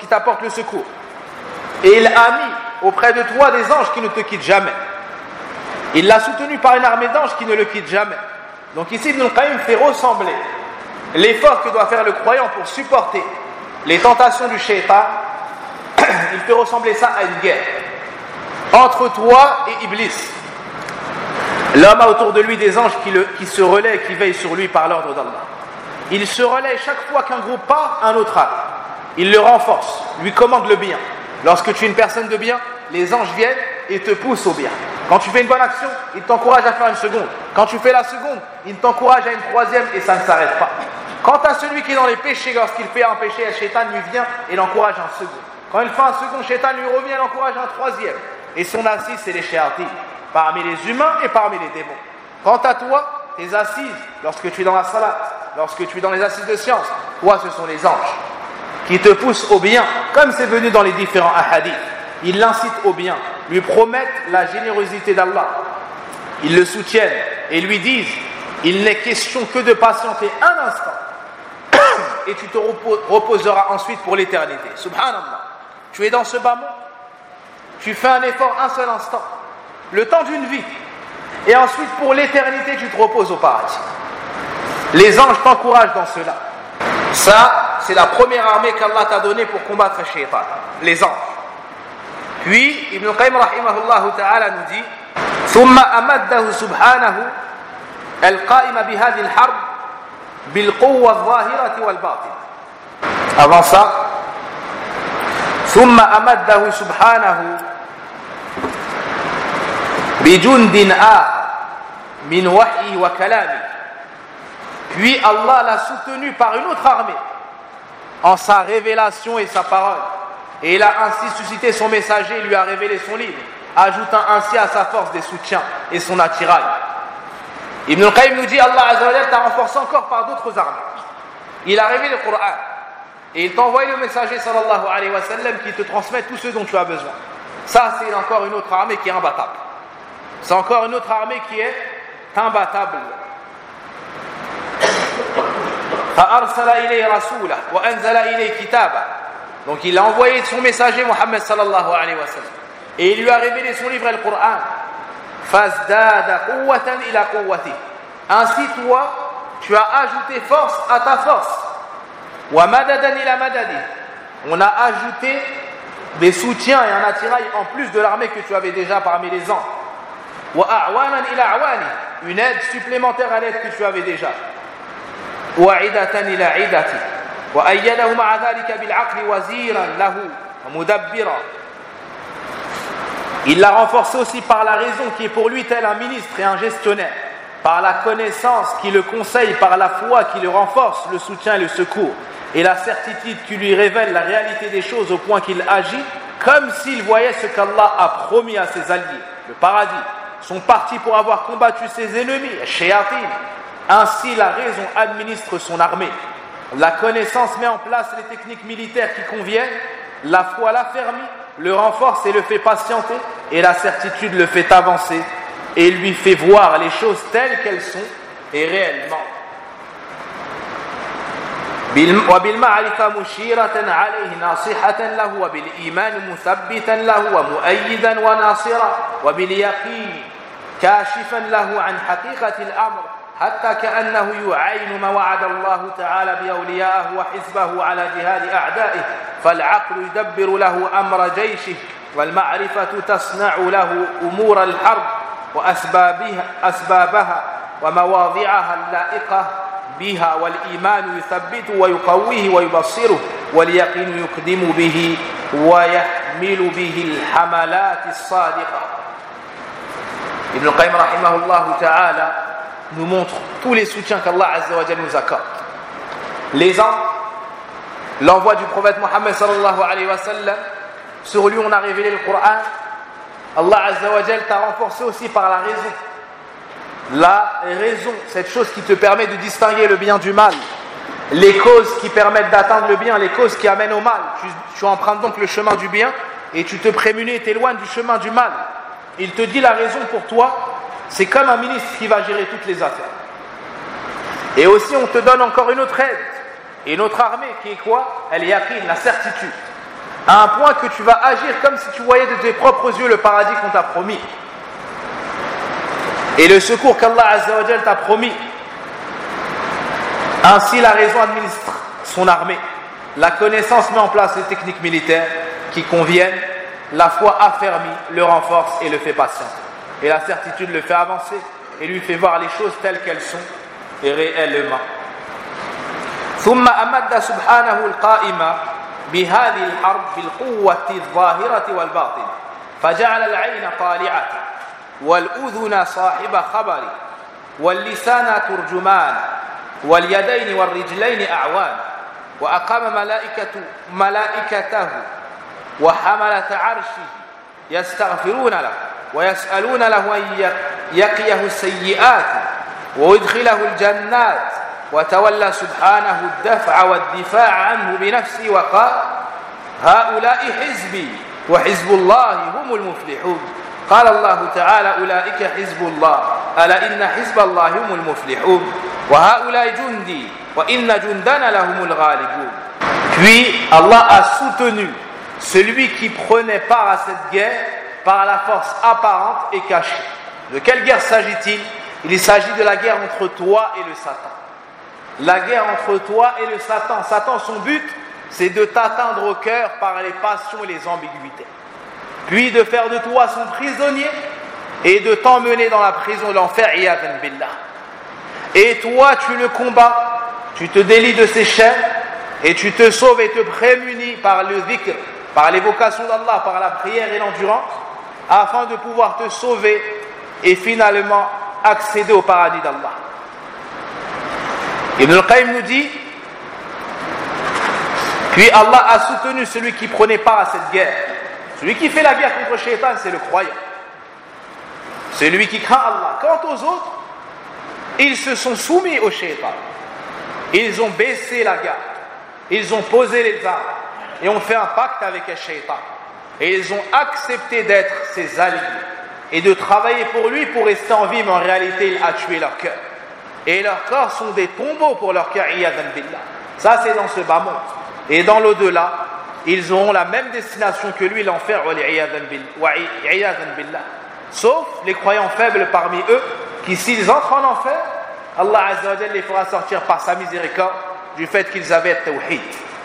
Et il a mis auprès de toi des anges qui ne te quittent jamais. Il l'a soutenu par une armée d'anges qui ne le quittent jamais. Donc ici, Ibn al-Qayyim fait ressembler l'effort que doit faire le croyant pour supporter les tentations du shaitan. Il fait ressembler ça à une guerre entre toi et Iblis. L'homme a autour de lui des anges qui se relaient et qui veillent sur lui par l'ordre d'Allah. Il se relaie chaque fois qu'un groupe part, un autre arrive. Il le renforce, lui commande le bien. Lorsque tu es une personne de bien, les anges viennent et te poussent au bien. Quand tu fais une bonne action, ils t'encouragent à faire une seconde. Quand tu fais la seconde, ils t'encouragent à une troisième et ça ne s'arrête pas. Quant à celui qui est dans les péchés, lorsqu'il fait un péché, le shaitan lui vient et l'encourage un second. Quand il fait un second, le shaitan lui revient et l'encourage un troisième. Et son assise, c'est les shayatin, parmi les humains et parmi les démons. Quant à toi, tes assises, lorsque tu es dans la salat, lorsque tu es dans les assises de science, toi, ce sont les anges qui te poussent au bien, comme c'est venu dans les différents ahadiths. Ils l'incitent au bien, lui promettent la générosité d'Allah. Ils le soutiennent et lui disent, il n'est question que de patienter un instant et tu te reposeras ensuite pour l'éternité. Subhanallah. Tu es dans ce bas monde, tu fais un effort un seul instant, le temps d'une vie, et ensuite pour l'éternité tu te reposes au paradis. Les anges t'encouragent dans cela. Ça, c'est la première armée qu'Allah t'a donnée pour combattre le shaitan, les anges. Puis, Ibn Qayyim rahimahullah ta'ala nous dit ثم أمده سبحانه القائم بهذه الحرب بالقوة الظاهرة والباطنة. Avant ça, ثم أمده سبحانه بجند آخر من وحيه وكلامه. Puis Allah l'a soutenu par une autre armée en sa révélation et sa parole. Et il a ainsi suscité son messager et lui a révélé son livre, ajoutant ainsi à sa force des soutiens et son attirail. Ibn al-Qayyim nous dit, Allah Azza wa Jalla t'a renforcé encore par d'autres armées. Il a révélé le Coran et il t'a envoyé le messager sallallahu alayhi wa sallam qui te transmet tout ce dont tu as besoin. Ça, c'est encore une autre armée qui est imbattable. C'est encore une autre armée qui est imbattable. فأرسل إليه رسوله وأنزل إليه كتابه. Donc il a envoyé son messager Muhammad sallallahu alayhi wa sallam et il lui a révélé son livre le Coran. فازداد قوة إلى قوته. Ainsi toi tu as ajouté force à ta force. ومددا إلى مدده. On a ajouté des soutiens et un attirail en plus de l'armée que tu avais déjà parmi les anges. وأعوانا إلى أعوانه. Une aide supplémentaire à l'aide que tu avais déjà. وعدة إلى عدته وأيده مع ذلك بالعقل وزيرا له ومدبرا. Il l'a renforcé aussi par la raison qui est pour lui tel un ministre et un gestionnaire, par la connaissance qui le conseille, par la foi qui le renforce, le soutien et le secours, et la certitude qui lui révèle la réalité des choses au point qu'il agit comme s'il voyait ce qu'Allah a promis à ses alliés, le paradis, son parti pour avoir combattu ses ennemis, les shayatin. Ainsi la raison administre son armée. La connaissance met en place les techniques militaires qui conviennent, la foi l'affermit, le renforce et le fait patienter, et la certitude le fait avancer et lui fait voir les choses telles qu'elles sont et réellement. وبالمعرفة مشيرة عليه ناصحة له وبالإيمان مثبتا له ومؤيدا وناصرا وباليقين كاشفا له عن حقيقة الأمر حتى كأنه يعين ما وعد الله تعالى بأوليائه وحزبه على جهاد أعدائه فالعقل يدبر له أمر جيشه والمعرفة تصنع له أمور الحرب وأسبابها ومواضعها اللائقة بها والإيمان يثبت ويقويه ويبصره واليقين يقدم به ويحمل به الحملات الصادقة. Ibn al-Qayyim rahimahullah ta'ala nous montre tous les soutiens qu'Allah Azza wa Jalla nous accorde. Les anges, l'envoi du prophète Mohammed sallallahu alayhi wa sallam, sur lui on a révélé le Coran. Allah Azza wa Jalla t'a renforcé aussi par la raison. La raison, cette chose qui te permet de distinguer le bien du mal, les causes qui permettent d'atteindre le bien, les causes qui amènent au mal. Tu empruntes donc le chemin du bien et tu te prémunis et t'éloignes du chemin du mal. Il te dit la raison pour toi, c'est comme un ministre qui va gérer toutes les affaires. Et aussi on te donne encore une autre aide, et une autre armée qui est quoi? Al-yaqin, la certitude. À un point que tu vas agir comme si tu voyais de tes propres yeux le paradis qu'on t'a promis. Et le secours qu'Allah Azza wa Jal t'a promis. Ainsi la raison administre son armée. La connaissance met en place les techniques militaires qui conviennent. La foi affermit, le renforce et le fait patienter. Et la certitude le fait avancer et lui fait voir les choses telles qu'elles sont et réellement. ثم أمد سبحانه القائمة بهذه الحرب في القوة الظاهرة والباطنة فجعل العين طالعة والأذن صاحب خبر واللسان ترجمان واليدين والرجلين أعوان وأقام ملائكته وحملة عرشه يستغفرون له ويسألون له أن يقيه السيئات ويدخله الجنات وتولى سبحانه الدفع والدفاع عنه بنفسه وقال هؤلاء حزبي وحزب الله هم المفلحون قال الله تعالى أولئك حزب الله ألا إن حزب الله هم المفلحون وهؤلاء جندي وإن جندنا لهم الغالبون. Puis Allah a soutenu celui qui prenait part à cette guerre par la force apparente et cachée. De quelle guerre s'agit-il? Il s'agit de la guerre entre toi et le Satan. La guerre entre toi et le Satan. Satan, son but, c'est de t'atteindre au cœur par les passions et les ambiguïtés. Puis de faire de toi son prisonnier et de t'emmener dans la prison de l'enfer, iyadhan billah. Et toi, tu le combats, tu te délies de ses chaînes et tu te sauves et te prémunis par le dhikr, par l'évocation d'Allah, par la prière et l'endurance, afin de pouvoir te sauver et finalement accéder au paradis d'Allah. Ibn al-Qayyim nous dit, puis Allah a soutenu celui qui prenait part à cette guerre. Celui qui fait la guerre contre Shaitan, c'est le croyant. C'est lui qui craint Allah. Quant aux autres, ils se sont soumis au Shaitan. Ils ont baissé la garde. Ils ont posé les armes et ont fait un pacte avec le Shaitan. Et ils ont accepté d'être ses alliés et de travailler pour lui pour rester en vie, mais en réalité, il a tué leur cœur. Et leurs corps sont des tombeaux pour leur cœur, iyadhan billah. Ça, c'est dans ce bas monde. Et dans l'au-delà, ils auront la même destination que lui, l'enfer, iyadhan billah. Sauf les croyants faibles parmi eux, qui s'ils entrent en enfer, Allah Azza wa Jalla les fera sortir par sa miséricorde du fait qu'ils avaient tawhid.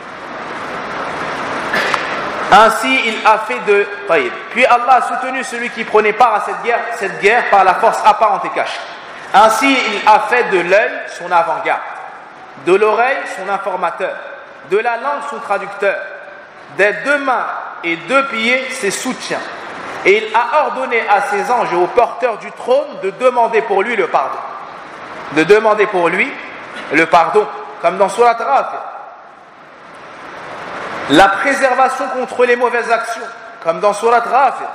Ainsi, il a fait de taïb. Puis Allah a soutenu celui qui prenait part à cette guerre par la force apparente et cachée. Ainsi, il a fait de l'œil son avant-garde, de l'oreille son informateur, de la langue son traducteur, des deux mains et deux pieds ses soutiens. Et il a ordonné à ses anges et aux porteurs du trône de demander pour lui le pardon. De demander pour lui le pardon, comme dans Surat Ghafir. La préservation contre les mauvaises actions, comme dans Surat Ghafir.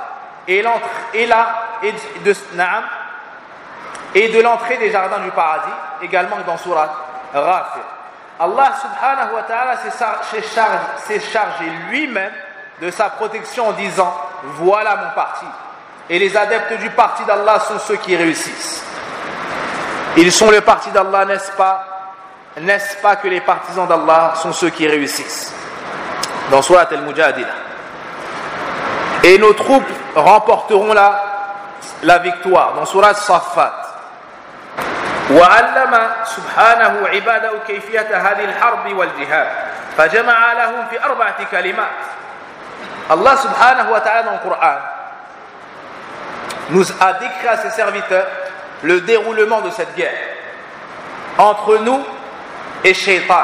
Et de l'entrée des jardins du paradis, également dans Surat Ghafir. Allah subhanahu wa ta'ala s'est chargé lui-même de sa protection en disant « Voilà mon parti ». Et les adeptes du parti d'Allah sont ceux qui réussissent. Ils sont le parti d'Allah, n'est-ce pas? N'est-ce pas que les partisans d'Allah sont ceux qui réussissent? Dans Surat Al-Mujadila. Et nos troupes remporteront la victoire. Dans Surat Saffat. وعلم سبحانه عباده كيفية هذه الحرب والجهاد فجمع لهم في 4 كلمات. Allah subhanahu wa ta'ala dans le Coran nous a décrit à ses serviteurs le déroulement de cette guerre entre nous et Shaitan.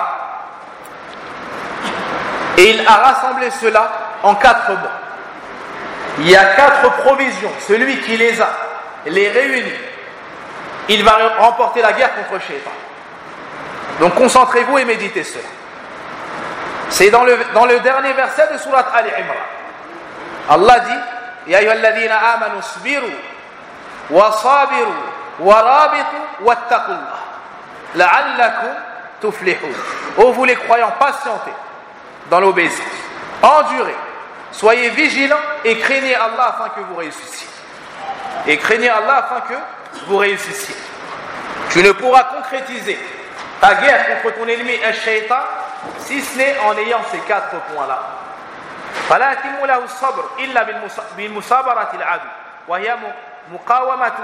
Et il a rassemblé cela en 4 mots. Il y a 4 provisions. Celui qui les réunit, il va remporter la guerre contre Shaitan. Donc concentrez-vous et méditez cela. C'est dans le dernier verset de Surat Al-Imran. Allah dit Ya ayyuhalladhina amanu isbiru wa sabiru wa rabitu wattaqullah la'allakum tuflihun. Ô vous les croyants, patientez dans l'obéissance, endurez, soyez vigilants et craignez Allah afin que vous réussissiez. Et craignez Allah afin que vous réussissiez. Tu ne pourras concrétiser ta guerre contre ton ennemi al-shaytan si ce n'est en ayant ces 4 points-là. فلا يتم له الصبر إلا بالمصابرة العدو وهي مقاومة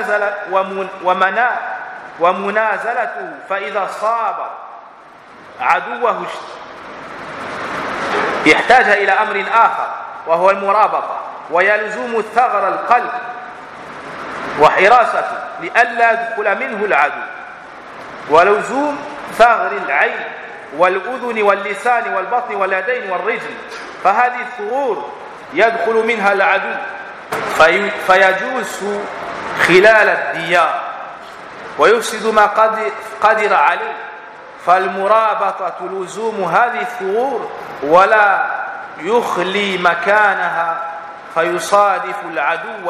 ومنازلته فإذا صابر عدوه يحتاج إلى أمر آخر وهو المرابطة ويلزم ثغر القلب وحراسته لئلا يدخل منه العدو ولزوم ثغر العين والأذن واللسان والبطن واليدين والرجل فهذه الثغور يدخل منها العدو فيجوس خلال الديار ويفسد ما قدر عليه فالمرابطة لزوم هذه الثغور ولا يخلي مكانها فيصادف العدو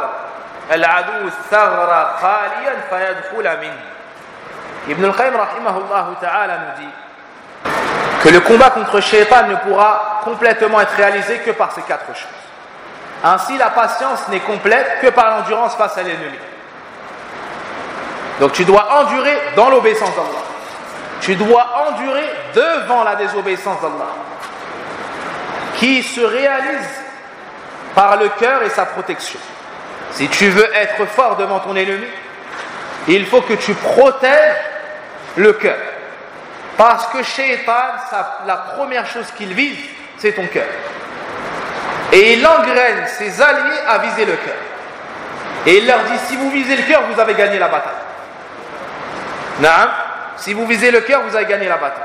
الثغر خاليا فيدخل منه. Ibn al-Qayyim rahimahullah ta'ala nous dit que le combat contre Shaitan ne pourra complètement être réalisé que par ces 4 choses. Ainsi, la patience n'est complète que par l'endurance face à l'ennemi. Donc tu dois endurer dans l'obéissance d'Allah. Tu dois endurer devant la désobéissance d'Allah, qui se réalise par le cœur et sa protection. Si tu veux être fort devant ton ennemi, il faut que tu protèges le cœur. Parce que Shaitan, la première chose qu'il vise, c'est ton cœur. Et il engraine ses alliés à viser le cœur. Et il leur dit, si vous visez le cœur, vous avez gagné la bataille. Naam, si vous visez le cœur, vous avez gagné la bataille.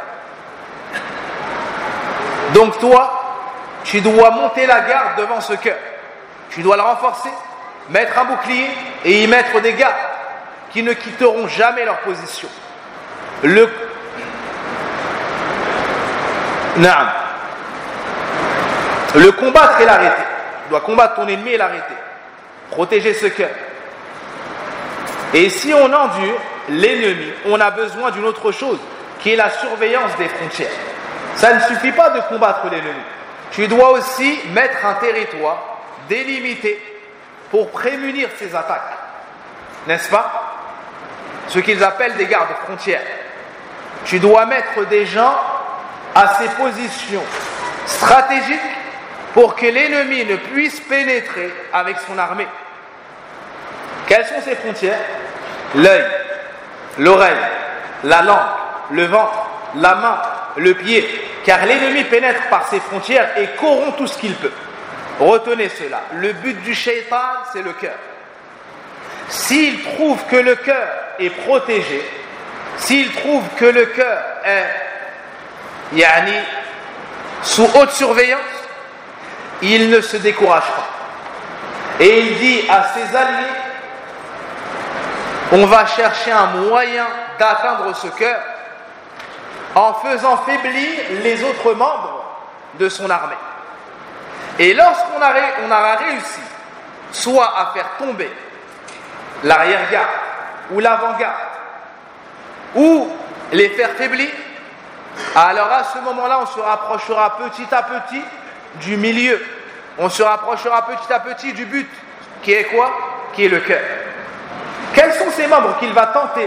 Donc toi, tu dois monter la garde devant ce cœur. Tu dois le renforcer, mettre un bouclier et y mettre des gardes qui ne quitteront jamais leur position. Le combattre et l'arrêter. Tu dois combattre ton ennemi et l'arrêter. Protéger ce cœur. Et si on endure l'ennemi, on a besoin d'une autre chose, qui est la surveillance des frontières. Ça ne suffit pas de combattre l'ennemi. Tu dois aussi mettre un territoire délimité pour prémunir ses attaques. N'est-ce pas? Ce qu'ils appellent des gardes frontières. Tu dois mettre des gens à ces positions stratégiques pour que l'ennemi ne puisse pénétrer avec son armée. Quelles sont ces frontières? L'œil, l'oreille, la langue, le ventre, la main, le pied. Car l'ennemi pénètre par ces frontières et corrompt tout ce qu'il peut. Retenez cela. Le but du shaitan, c'est le cœur. S'il trouve que le cœur est protégé, s'il trouve que le cœur est sous haute surveillance, il ne se décourage pas. Et il dit à ses alliés, on va chercher un moyen d'atteindre ce cœur en faisant faiblir les autres membres de son armée. Et lorsqu'on aura réussi soit à faire tomber l'arrière-garde ou l'avant-garde ou les faire faiblir, alors à ce moment-là on se rapprochera petit à petit du milieu, on se rapprochera petit à petit du but, qui est quoi? Qui est le cœur. Quels sont ces membres qu'il va tenter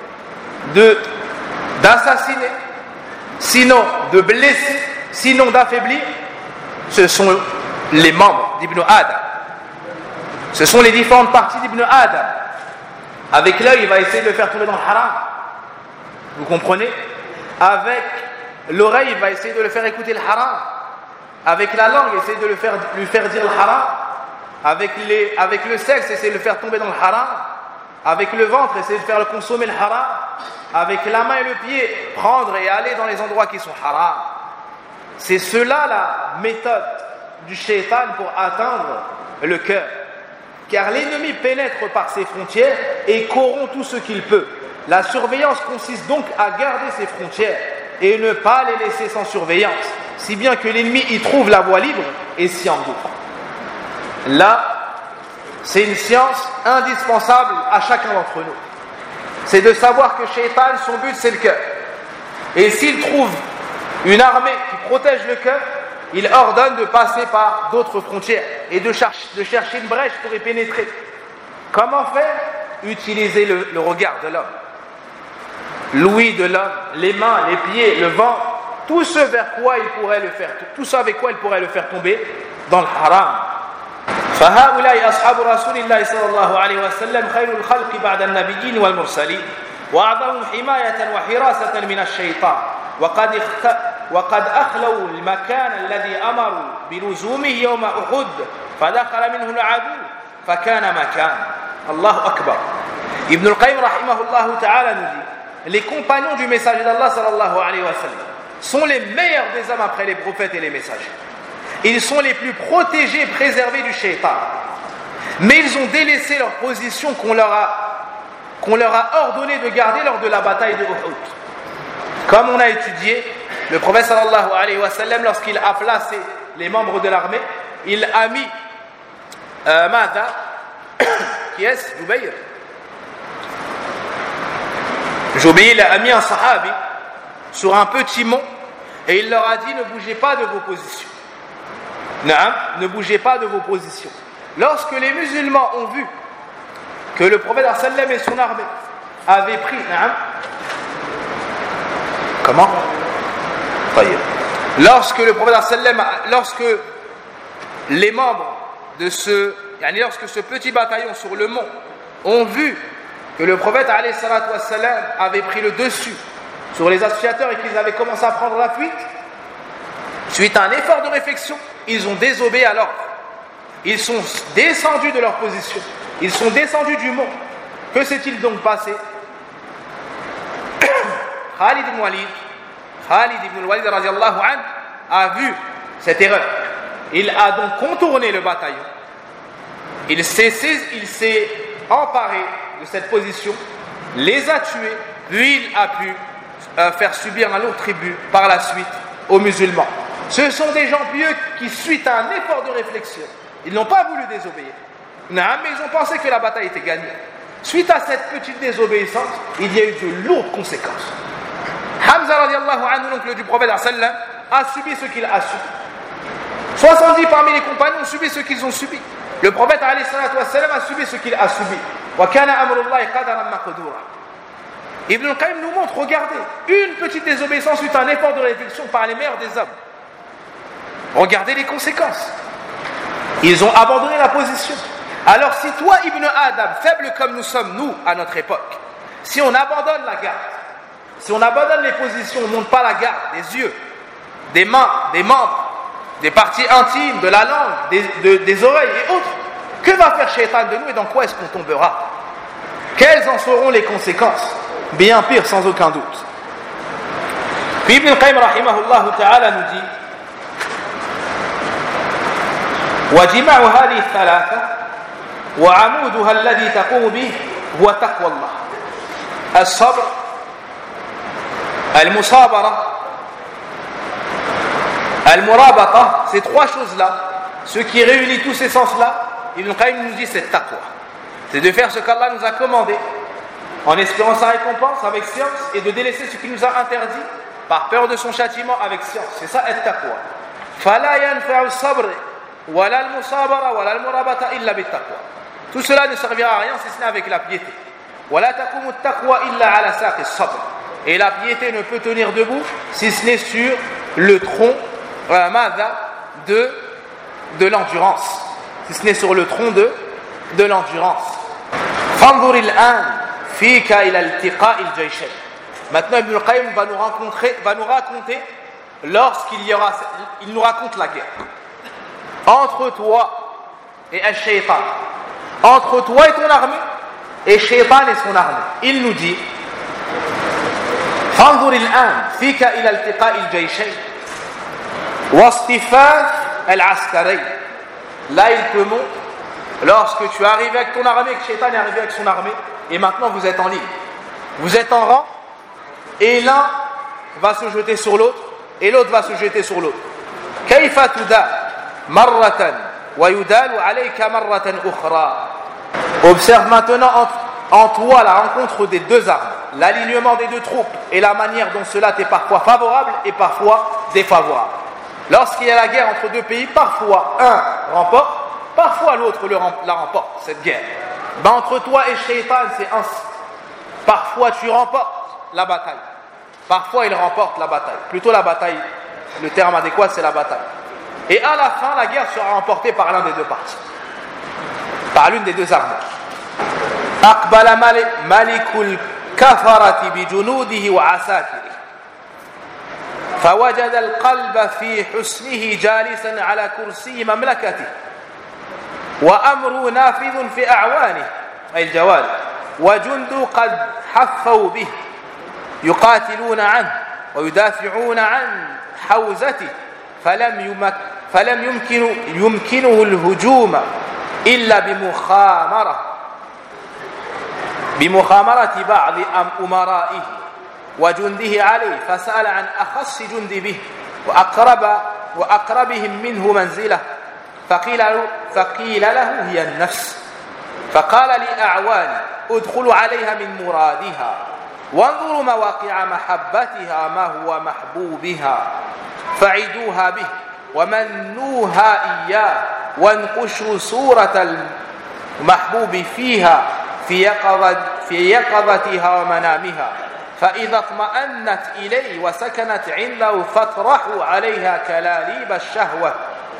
d'assassiner, sinon de blesser, sinon d'affaiblir? Ce sont les membres d'Ibn Adam. Ce sont les différentes parties d'Ibn Adam. Avec l'œil, il va essayer de le faire tomber dans le haram. Vous comprenez? Avec l'oreille, il va essayer de le faire écouter le haram. Avec la langue, essayer de lui faire dire le haram. Avec le sexe, essayer de le faire tomber dans le haram. Avec le ventre, essayer de faire consommer le haram. Avec la main et le pied, prendre et aller dans les endroits qui sont haram. C'est cela la méthode du shaitan pour atteindre le cœur. Car l'ennemi pénètre par ses frontières et corrompt tout ce qu'il peut. La surveillance consiste donc à garder ses frontières et ne pas les laisser sans surveillance, si bien que l'ennemi y trouve la voie libre et s'y engouffre. Là, c'est une science indispensable à chacun d'entre nous. C'est de savoir que shaitan, son but c'est le cœur. Et s'il trouve une armée qui protège le cœur, il ordonne de passer par d'autres frontières et de chercher une brèche pour y pénétrer. Comment faire? Utiliser le regard de l'homme, l'ouïe de l'homme, les mains, les pieds, le ventre, tout ce vers quoi il pourrait le faire, tout ça avec quoi il pourrait le faire tomber dans le haram. فهؤلاء أصحاب رسول الله صلى الله عليه وسلم خير الخلق بعد النبيين والمرسلين وأعظم حماية وحراسة من الشيطان وقد أخلوا المكان الذي أمروا بلزومه يوم أحد فدخل منه العدو فكان مكان الله أكبر. Ibn al-Qayyim rahimahullah ta'ala nous dit: les compagnons du messager d'Allah sallallahu alayhi wa sallam sont les meilleurs des hommes après les prophètes et les messagers. Ils sont les plus protégés et préservés du shaitan. Mais ils ont délaissé leur position qu'on leur a ordonné de garder lors de la bataille de Uhud. Comme on a étudié, le prophète sallallahu alayhi wa sallam, lorsqu'il a placé les membres de l'armée, il a mis Mada, qui est Jubayr a mis un sahabi sur un petit mont et il leur a dit: ne bougez pas de vos positions. Ne bougez pas de vos positions. Lorsque les musulmans ont vu que le prophète sallam et son armée avaient pris lorsque les membres de lorsque ce petit bataillon sur le mont ont vu que le prophète avait pris le dessus sur les associateurs et qu'ils avaient commencé à prendre la fuite, suite à un effort de réflexion, ils ont désobéi à l'ordre. Ils sont descendus de leur position. Ils sont descendus du mont. Que s'est-il donc passé? Khalid ibn Walid radiallahu anhu a vu cette erreur. Il a donc contourné le bataillon. Il s'est emparé de cette position, les a tués, puis il a pu faire subir un lourd tribut par la suite aux musulmans. Ce sont des gens pieux qui, suite à un effort de réflexion, ils n'ont pas voulu désobéir, mais ils ont pensé que la bataille était gagnée. Suite à cette petite désobéissance, il y a eu de lourdes conséquences. Hamza radiallahu anhu, l'oncle du prophète sallam, a subi ce qu'il a subi. 70 parmi les compagnons ont subi ce qu'ils ont subi. Le prophète sallam a subi ce qu'il a subi. Ibn al-Qayyim nous montre, regardez, une petite désobéissance suite à un effort de réflexion par les meilleurs des hommes. Regardez les conséquences. Ils ont abandonné la position. Alors si toi, Ibn Adam, faible comme nous sommes, nous, à notre époque, si on abandonne la garde, si on abandonne les positions, on ne monte pas la garde, des yeux, des mains, des membres, des parties intimes, de la langue, des oreilles et autres, que va faire Shaitan de nous et dans quoi est-ce qu'on tombera? Quelles en seront les conséquences? Bien pire, sans aucun doute. Puis Ibn al-Qayyim rahimahullah ta'ala nous dit: وجماع هذه الثلاثة وعمودها الذي تقوم به هو تقوى الله الصبر المصابرة المرابطة. Ces trois choses-là, ce qui réunit tous ces sens-là, Ibn Qayyim nous dit, c'est taqwa. C'est de faire ce qu'Allah nous a commandé en espérant sa récompense avec science et de délaisser ce qu'il nous a interdit par peur de son châtiment avec science. C'est ça, at-taqwa. فلا ينفع الصبر ولا المصابرة ولا المرابطة إلا بالتقوى. Tout cela ne servira à rien si ce n'est avec la piété. ولا تقوم التقوى إلا على ساق الصبر. Et la piété ne peut tenir debout si ce n'est sur le tronc de l'endurance. Si ce n'est sur le tronc de l'endurance. فانظر الآن فيك إلى التقاء الجيشين. Maintenant Ibn al-Qayyim va nous raconter il nous raconte la guerre entre toi et Al-Shaytan, entre toi et ton armée et Shaytan et son armée. Il nous dit: فانظر الآن فيك إلى التقاء الجيشين واصطفاف العسكرين. Là il te montre lorsque tu arrives avec ton armée, que Shaytan est arrivé avec son armée, et maintenant vous êtes en ligne, vous êtes en rang, et l'un va se jeter sur l'autre et l'autre va se jeter sur l'autre. كيف تدال مرة ويدال عليك مرة أخرى. Observe maintenant en toi la rencontre des deux armes. l'alignement des deux troupes et la manière dont cela est parfois favorable et parfois défavorable. Lorsqu'il y a la guerre entre deux pays, parfois un remporte, parfois l'autre la remporte, cette guerre. Entre toi et Shaitan, c'est ainsi. Parfois tu remportes la bataille, parfois il remporte la bataille. Plutôt la bataille, le terme adéquat c'est la bataille. Et à la fin, la guerre sera remportée par l'un des deux partis, par l'une des deux armées. أقبل ملك الكفرة بجنوده وعساكره فوجد القلب في حسنه جالسا على كرسي مملكته وأمره نافذ في أعوانه أي الجوارح وجند قد حفوا به يقاتلون عنه ويدافعون عن حوزته فلم يمكنه الهجوم إلا بمخامرة بعض أمرائه وجنده عليه فسأل عن أخص جند به وأقربهم منه منزلة فقيل له هي النفس فقال لأعوانه ادخلوا عليها من مرادها وانظروا مواقع محبتها ما هو محبوبها فعدوها به ومنوها إياه وانقشوا صورة المحبوب فيها في يقظتها ومنامها فإذا اطمأنت إليه وسكنت عنده فاطرحوا عليها كلاليب الشهوة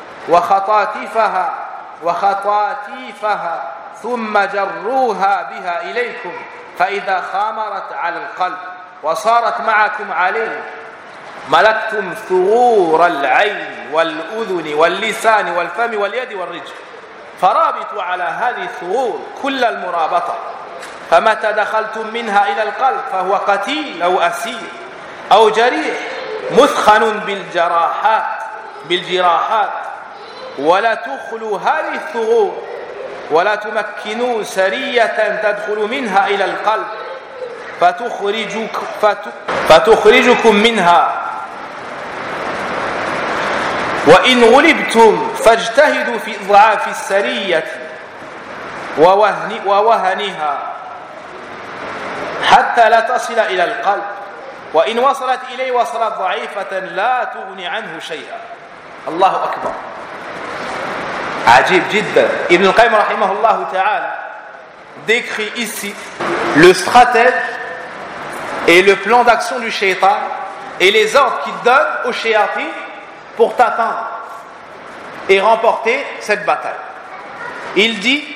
وخطاتيفها ثم جروها بها إليكم فإذا خامرت على القلب وصارت معكم عليه ملكتم ثغور العين والأذن واللسان والفم واليد والرجل فرابطوا على هذه الثغور كل المرابطة فمتى دخلتم منها إلى القلب فهو قتيل أو أسير أو جريح مثخن بالجراحات ولا تخلوا هذه الثغور ولا تمكنوا سرية تدخل منها إلى القلب فتخرجكم منها وإن غلبتم فاجتهدوا في إضعاف السرية ووهنها حتى لا تصل إلى القلب وإن وصلت إليه وصلت ضعيفة لا تغني عنه شيئا. الله أكبر. عجيب جدا. Ibn al-Qayyim rahimahullah ta'ala décrit ici le stratège et le plan d'action du shaitan et les ordres qu'il donne au shayatin pour t'atteindre et remporter cette bataille. Il dit: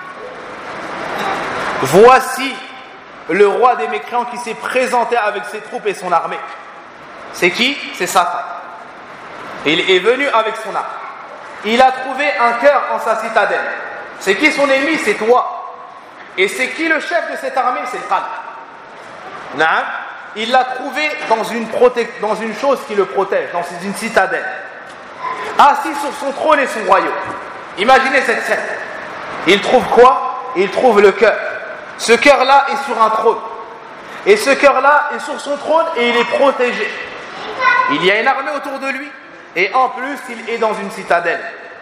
voici le roi des mécréants qui s'est présenté avec ses troupes et son armée. C'est qui? C'est Satan. Il est venu avec son arme. Il a trouvé un cœur en sa citadelle. C'est qui son ennemi? C'est toi. Et c'est qui le chef de cette armée? C'est le Qalb. Naam. Il l'a trouvé dans une chose qui le protège, dans une citadelle. Assis sur son trône et son royaume. Imaginez cette scène. Il trouve quoi? Il trouve le cœur. Ce cœur-là est sur un trône. Et ce cœur-là est sur son trône et il est protégé. Il y a une armée autour de lui. Et en plus, il est dans une citadelle.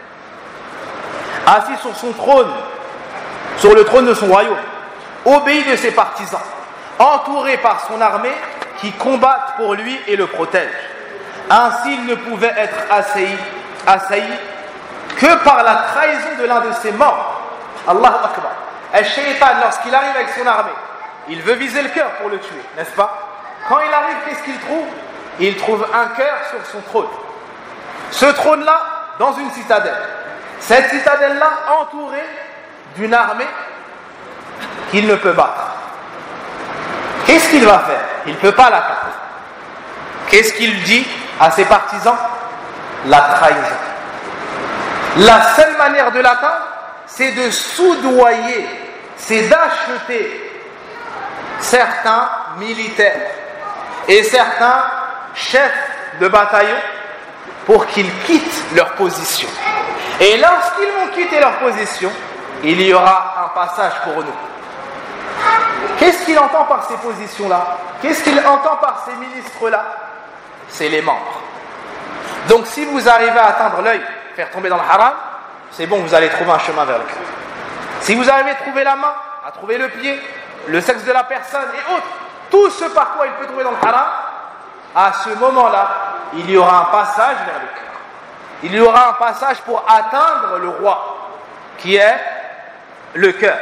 Assis sur son trône, sur le trône de son royaume, obéi de ses partisans, entouré par son armée qui combattent pour lui et le protègent. Ainsi, il ne pouvait être assailli que par la trahison de l'un de ses membres. Allahu Akbar. Al-Shaytan, lorsqu'il arrive avec son armée, il veut viser le cœur pour le tuer, n'est-ce pas? Quand il arrive, qu'est-ce qu'il trouve? Il trouve un cœur sur son trône. Ce trône-là, dans une citadelle. Cette citadelle-là, entourée d'une armée qu'il ne peut battre. Qu'est-ce qu'il va faire? Il ne peut pas l'atteindre. Qu'est-ce qu'il dit à ses partisans? La trahison. La seule manière de l'atteindre, c'est de soudoyer, c'est d'acheter certains militaires et certains chefs de bataillon pour qu'ils quittent leur position. Et lorsqu'ils vont quitter leur position, il y aura un passage pour nous. Qu'est-ce qu'il entend par ces positions-là? Qu'est-ce qu'il entend par ces ministres-là? C'est les membres. Donc si vous arrivez à atteindre l'œil, faire tomber dans le haram, c'est bon, vous allez trouver un chemin vers le cœur. Si vous arrivez à trouver la main, à trouver le pied, le sexe de la personne et autres, tout ce par quoi il peut tomber dans le haram, à ce moment-là, il y aura un passage vers le cœur. Il y aura un passage pour atteindre le roi, qui est le cœur.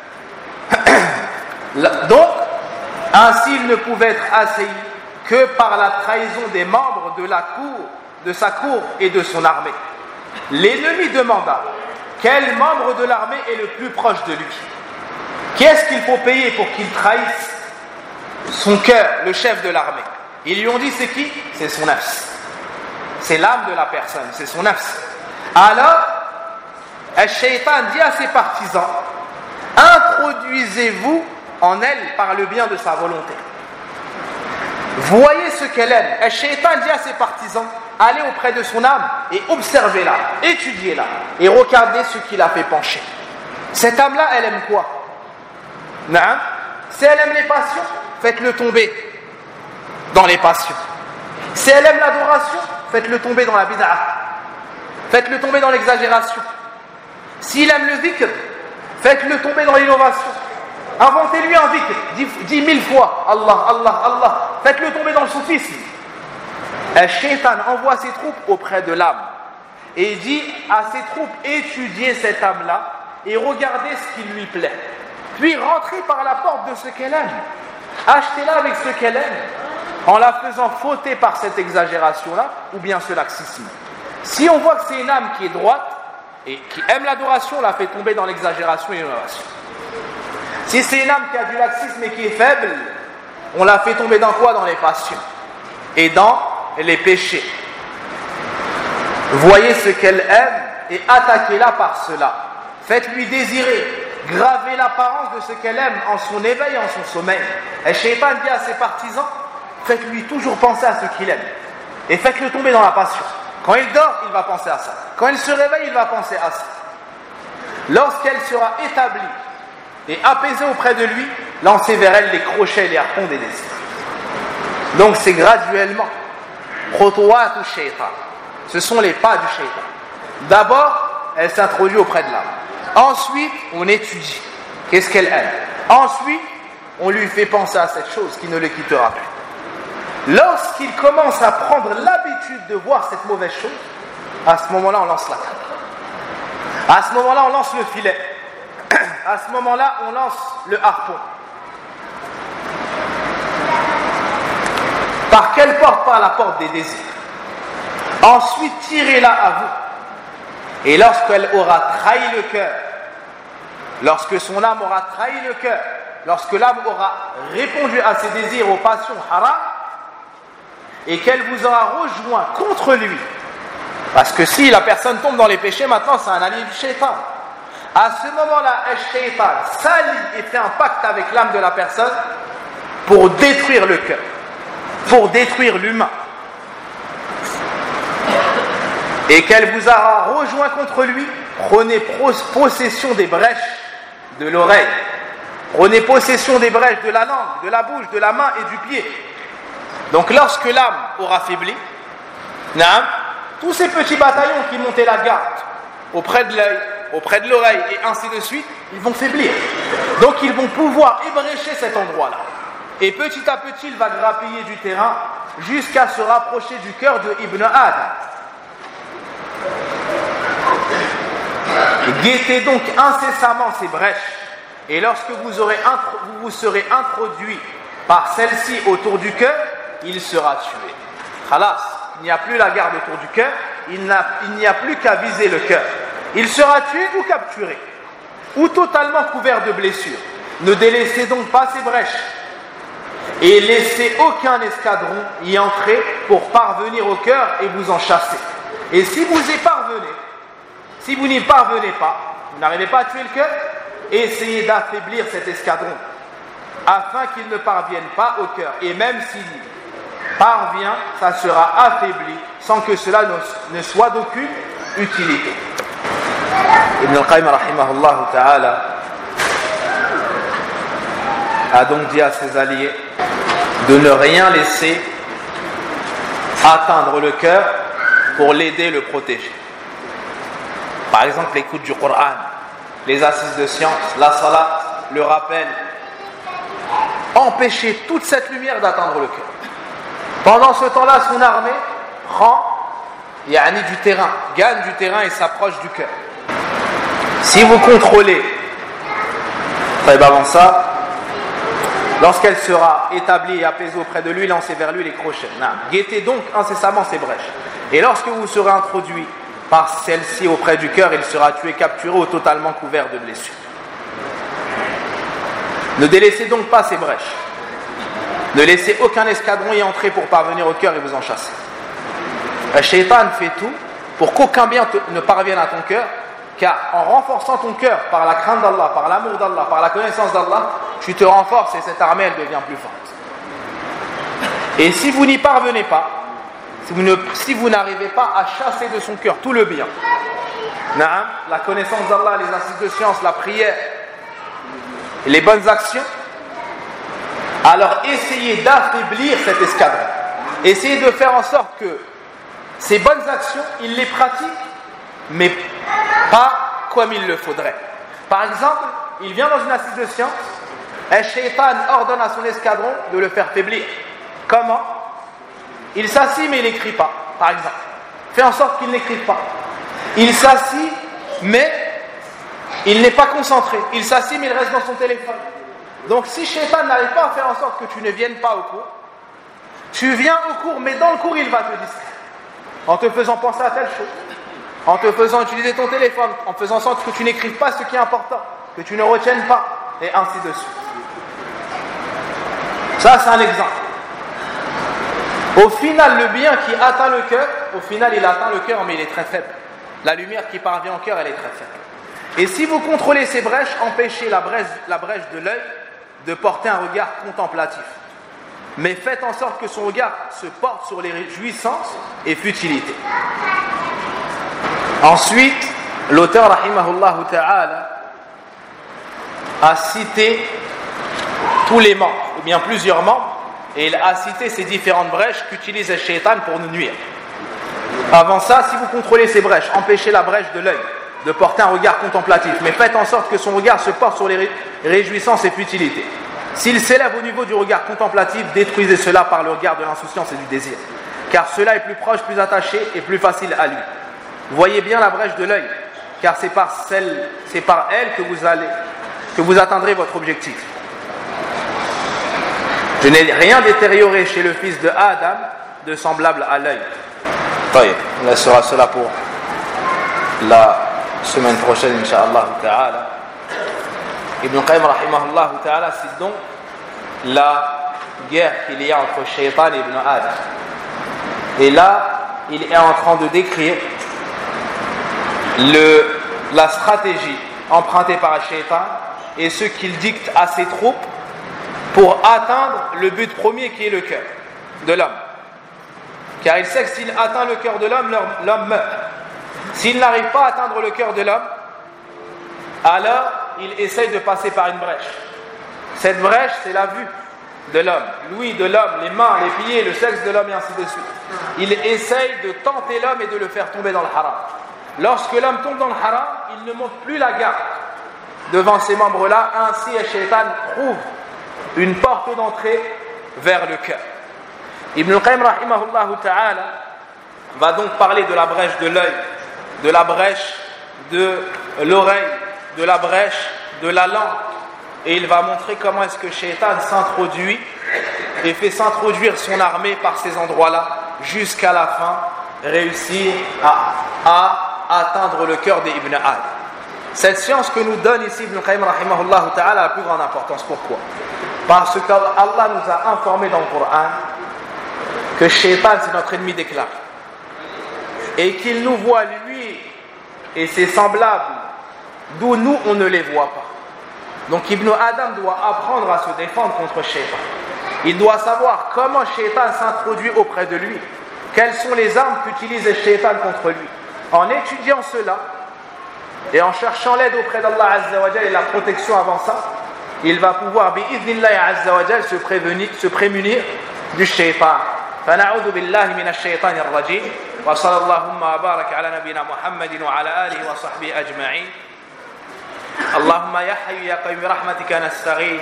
Donc, ainsi il ne pouvait être assailli que par la trahison des membres de sa cour et de son armée. L'ennemi demanda quel membre de l'armée est le plus proche de lui. Qu'est-ce qu'il faut payer pour qu'il trahisse son cœur, le chef de l'armée? Ils lui ont dit c'est qui? C'est son nafs. C'est l'âme de la personne, c'est son nafs. Alors, Al-Shaytan dit à ses partisans, introduisez-vous en elle par le bien de sa volonté. Voyez ce qu'elle aime. Al-Shaytan dit à ses partisans, allez auprès de son âme et observez-la, étudiez-la et regardez ce qui la fait pencher. Cette âme-là, elle aime quoi? Non. Si elle aime les passions, faites-le tomber dans les passions. Si elle aime l'adoration, faites-le tomber dans la bid'a. Faites-le tomber dans l'exagération. S'il aime le dhikr, faites-le tomber dans l'innovation. Inventez-lui un dhikr, 10 000 fois Allah, Allah, Allah. Faites-le tomber dans le soufisme. Le shaitan envoie ses troupes auprès de l'âme et dit à ses troupes, étudiez cette âme-là et regardez ce qui lui plaît. Puis rentrez par la porte de ce qu'elle aime. Achetez-la avec ce qu'elle aime, en la faisant fauter par cette exagération-là ou bien ce laxisme. Si on voit que c'est une âme qui est droite et qui aime l'adoration, on la fait tomber dans l'exagération et l'innovation. Si c'est une âme qui a du laxisme et qui est faible, on la fait tomber dans quoi? Dans les passions et dans les péchés. Voyez ce qu'elle aime et attaquez-la par cela. Faites-lui désirer, gravez l'apparence de ce qu'elle aime en son éveil et en son sommeil. Et Shaitan dit à ses partisans, faites-lui toujours penser à ce qu'il aime et faites-le tomber dans la passion. Quand il dort, il va penser à ça. Quand il se réveille, il va penser à ça. Lorsqu'elle sera établie et apaisée auprès de lui, lancez vers elle les crochets et les harpons des désirs. Donc c'est graduellement. Khutwat shaitan. Ce sont les pas du shaitan. D'abord, elle s'introduit auprès de l'âme. Ensuite, on étudie. Qu'est-ce qu'elle aime? Ensuite, on lui fait penser à cette chose qui ne le quittera plus. Lorsqu'il commence à prendre l'habitude de voir cette mauvaise chose, à ce moment-là, on lance la canne. À ce moment-là, on lance le filet. À ce moment-là, on lance le harpon. Par quelle porte? Par la porte des désirs. Ensuite, tirez-la à vous. Et lorsqu'elle aura trahi le cœur, lorsque son âme aura trahi le cœur, lorsque l'âme aura répondu à ses désirs, aux passions haram, et qu'elle vous aura rejoint contre lui, parce que si la personne tombe dans les péchés, maintenant c'est un allié du shaitan. À ce moment-là, le shaitan s'allie et fait un pacte avec l'âme de la personne pour détruire le cœur, pour détruire l'humain. Et qu'elle vous aura rejoint contre lui, prenez possession des brèches de l'oreille, prenez possession des brèches de la langue, de la bouche, de la main et du pied. Donc lorsque l'âme aura faibli, tous ces petits bataillons qui montaient la garde auprès de l'œil, auprès de l'oreille et ainsi de suite, ils vont faiblir. Donc ils vont pouvoir ébrécher cet endroit-là. Et petit à petit, il va grappiller du terrain jusqu'à se rapprocher du cœur de Ibn Adam. Guettez donc incessamment ces brèches, et lorsque vous vous serez introduit par celle-ci autour du cœur, il sera tué. Khalas, il n'y a plus la garde autour du cœur, il n'y a plus qu'à viser le cœur. Il sera tué ou capturé, ou totalement couvert de blessures. Ne délaissez donc pas ces brèches, et laissez aucun escadron y entrer pour parvenir au cœur et vous en chasser. Et si vous y parvenez, si vous n'y parvenez pas, vous n'arrivez pas à tuer le cœur, essayez d'affaiblir cet escadron afin qu'il ne parvienne pas au cœur. Et même s'il parvient, ça sera affaibli sans que cela ne soit d'aucune utilité. Ibn al-Qayyim rahimahullah ta'ala a donc dit à ses alliés de ne rien laisser atteindre le cœur pour l'aider, le protéger. Par exemple, l'écoute du Coran, les assises de science, la salat, le rappel. empêcher toute cette lumière d'atteindre le cœur. Pendant ce temps-là, son armée prend du terrain, gagne du terrain et s'approche du cœur. Si vous contrôlez, avant ça, lorsqu'elle sera établie et apaisée auprès de lui, lancez vers lui les crochets. Guettez donc incessamment ces brèches. Et lorsque vous serez introduit par celle-ci auprès du cœur, il sera tué, capturé ou totalement couvert de blessures. Ne délaissez donc pas ces brèches. Ne laissez aucun escadron y entrer pour parvenir au cœur et vous en chasser. Le shaitan fait tout pour qu'aucun bien ne parvienne à ton cœur, car en renforçant ton cœur par la crainte d'Allah, par l'amour d'Allah, par la connaissance d'Allah, tu te renforces et cette armée, elle devient plus forte. Et si vous n'y parvenez pas, si vous n'arrivez pas à chasser de son cœur tout le bien, la connaissance d'Allah, les assises de science, la prière, les bonnes actions, alors essayez d'affaiblir cet escadron. Essayez de faire en sorte que ces bonnes actions, il les pratique, mais pas comme il le faudrait. Par exemple, il vient dans une assise de science, un shaitan ordonne à son escadron de le faire faiblir. Comment? Il s'assit mais il n'écrit pas, par exemple. Fait en sorte qu'il n'écrive pas. Il s'assit mais il n'est pas concentré. Il s'assit mais il reste dans son téléphone. Donc si shaitan n'arrive pas à faire en sorte que tu ne viennes pas au cours, tu viens au cours mais dans le cours il va te distraire. En te faisant penser à telle chose, en te faisant utiliser ton téléphone, en faisant en sorte que tu n'écrives pas ce qui est important, que tu ne retiennes pas, et ainsi de suite. Ça, c'est un exemple. Au final, le bien qui atteint le cœur, au final, il atteint le cœur, mais il est très faible. La lumière qui parvient au cœur, elle est très faible. Et si vous contrôlez ces brèches, empêchez la brèche de l'œil de porter un regard contemplatif. Mais faites en sorte que son regard se porte sur les jouissances et futilités. Ensuite, l'auteur, rahimahullah ta'ala, a cité tous les membres, ou bien plusieurs membres, et il a cité ces différentes brèches qu'utilise le shaitan pour nous nuire. Avant ça, si vous contrôlez ces brèches, empêchez la brèche de l'œil de porter un regard contemplatif, mais faites en sorte que son regard se porte sur les réjouissances et futilités. S'il s'élève au niveau du regard contemplatif, détruisez cela par le regard de l'insouciance et du désir, car cela est plus proche, plus attaché et plus facile à lui. Voyez bien la brèche de l'œil, car c'est par elle que vous atteindrez votre objectif. Je n'ai rien détérioré chez le fils de Adam de semblable à l'œil. On laissera cela pour la semaine prochaine, Inch'Allah ta'ala. Ibn Qayyim rahimahullah ta'ala cite donc la guerre qu'il y a entre Shaitan et Ibn Adam. Et là, il est en train de décrire la stratégie empruntée par Shaitan et ce qu'il dicte à ses troupes pour atteindre le but premier qui est le cœur de l'homme. Car il sait que s'il atteint le cœur de l'homme, l'homme meurt. S'il n'arrive pas à atteindre le cœur de l'homme, alors il essaye de passer par une brèche. Cette brèche, c'est la vue de l'homme, l'ouïe de l'homme, les mains, les pieds, le sexe de l'homme et ainsi de suite. Il essaye de tenter l'homme et de le faire tomber dans le haram. Lorsque l'homme tombe dans le haram, il ne monte plus la garde devant ces membres-là. Ainsi, le shaitan trouve une porte d'entrée vers le cœur. Ibn Qayyim rahimahullah ta'ala va donc parler de la brèche de l'œil, de la brèche de l'oreille, de la brèche de la langue, et il va montrer comment est-ce que Shaitan s'introduit et fait s'introduire son armée par ces endroits-là jusqu'à la fin réussir à atteindre le cœur des Ibn Adam. Cette science que nous donne ici Ibn Qayyim rahimahullah ta'ala a la plus grande importance. Pourquoi? Parce qu'Allah nous a informé dans le Coran que Shaitan c'est notre ennemi déclaré et qu'il nous voit lui et ses semblables d'où nous on ne les voit pas. Donc Ibn Adam doit apprendre à se défendre contre Shaitan. Il doit savoir comment Shaitan s'introduit auprès de lui, quelles sont les armes qu'utilise Shaitan contre lui. En étudiant cela et en cherchant l'aide auprès d'Allah Azza wa Jal et la protection avant ça, il va pouvoir bi'idhnillahi Azza wa Jal se prémunir du Shaitan. فنعوذ بالله من الشيطان الرجيم وصلى اللهم وبارك على نبينا محمد وعلى آله وصحبه أجمعين اللهم يا حي يا قيوم برحمتك نستغيث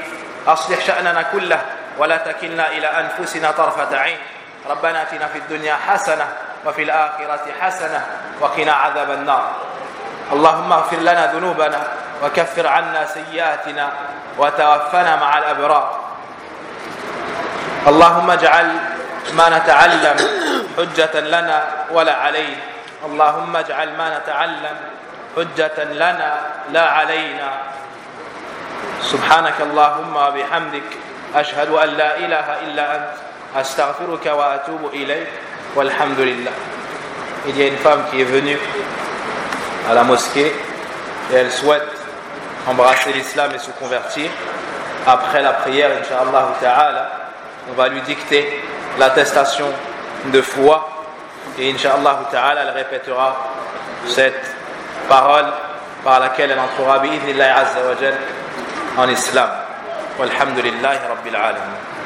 أصلح شأننا كله ولا تكلنا إلى أنفسنا طرفة عين ربنا آتنا في الدنيا حسنة وفي الآخرة حسنة وقنا عذاب النار اللهم اغفر لنا ذنوبنا وكفر عنا سيئاتنا وتوفنا مع الأبرار اللهم اجعل ما نتعلم حجة لنا ولا علينا اللهم اجعل ما نتعلم حجة لنا لا علينا سبحانك اللهم وبحمدك أشهد أن لا إله إلا أنت أستغفرك وأتوب إليك والحمد لله. Il y a une femme qui est venue à la mosquée et elle souhaite embrasser l'islam et se convertir. Après la prière, Inch'Allah Ta'ala, on va lui dicter l'attestation de foi et Inch'Allah Ta'ala, elle répétera cette parole par laquelle elle entrera bi'idhnillahi azza wa jal en islam. Walhamdulillahi rabbil alamin.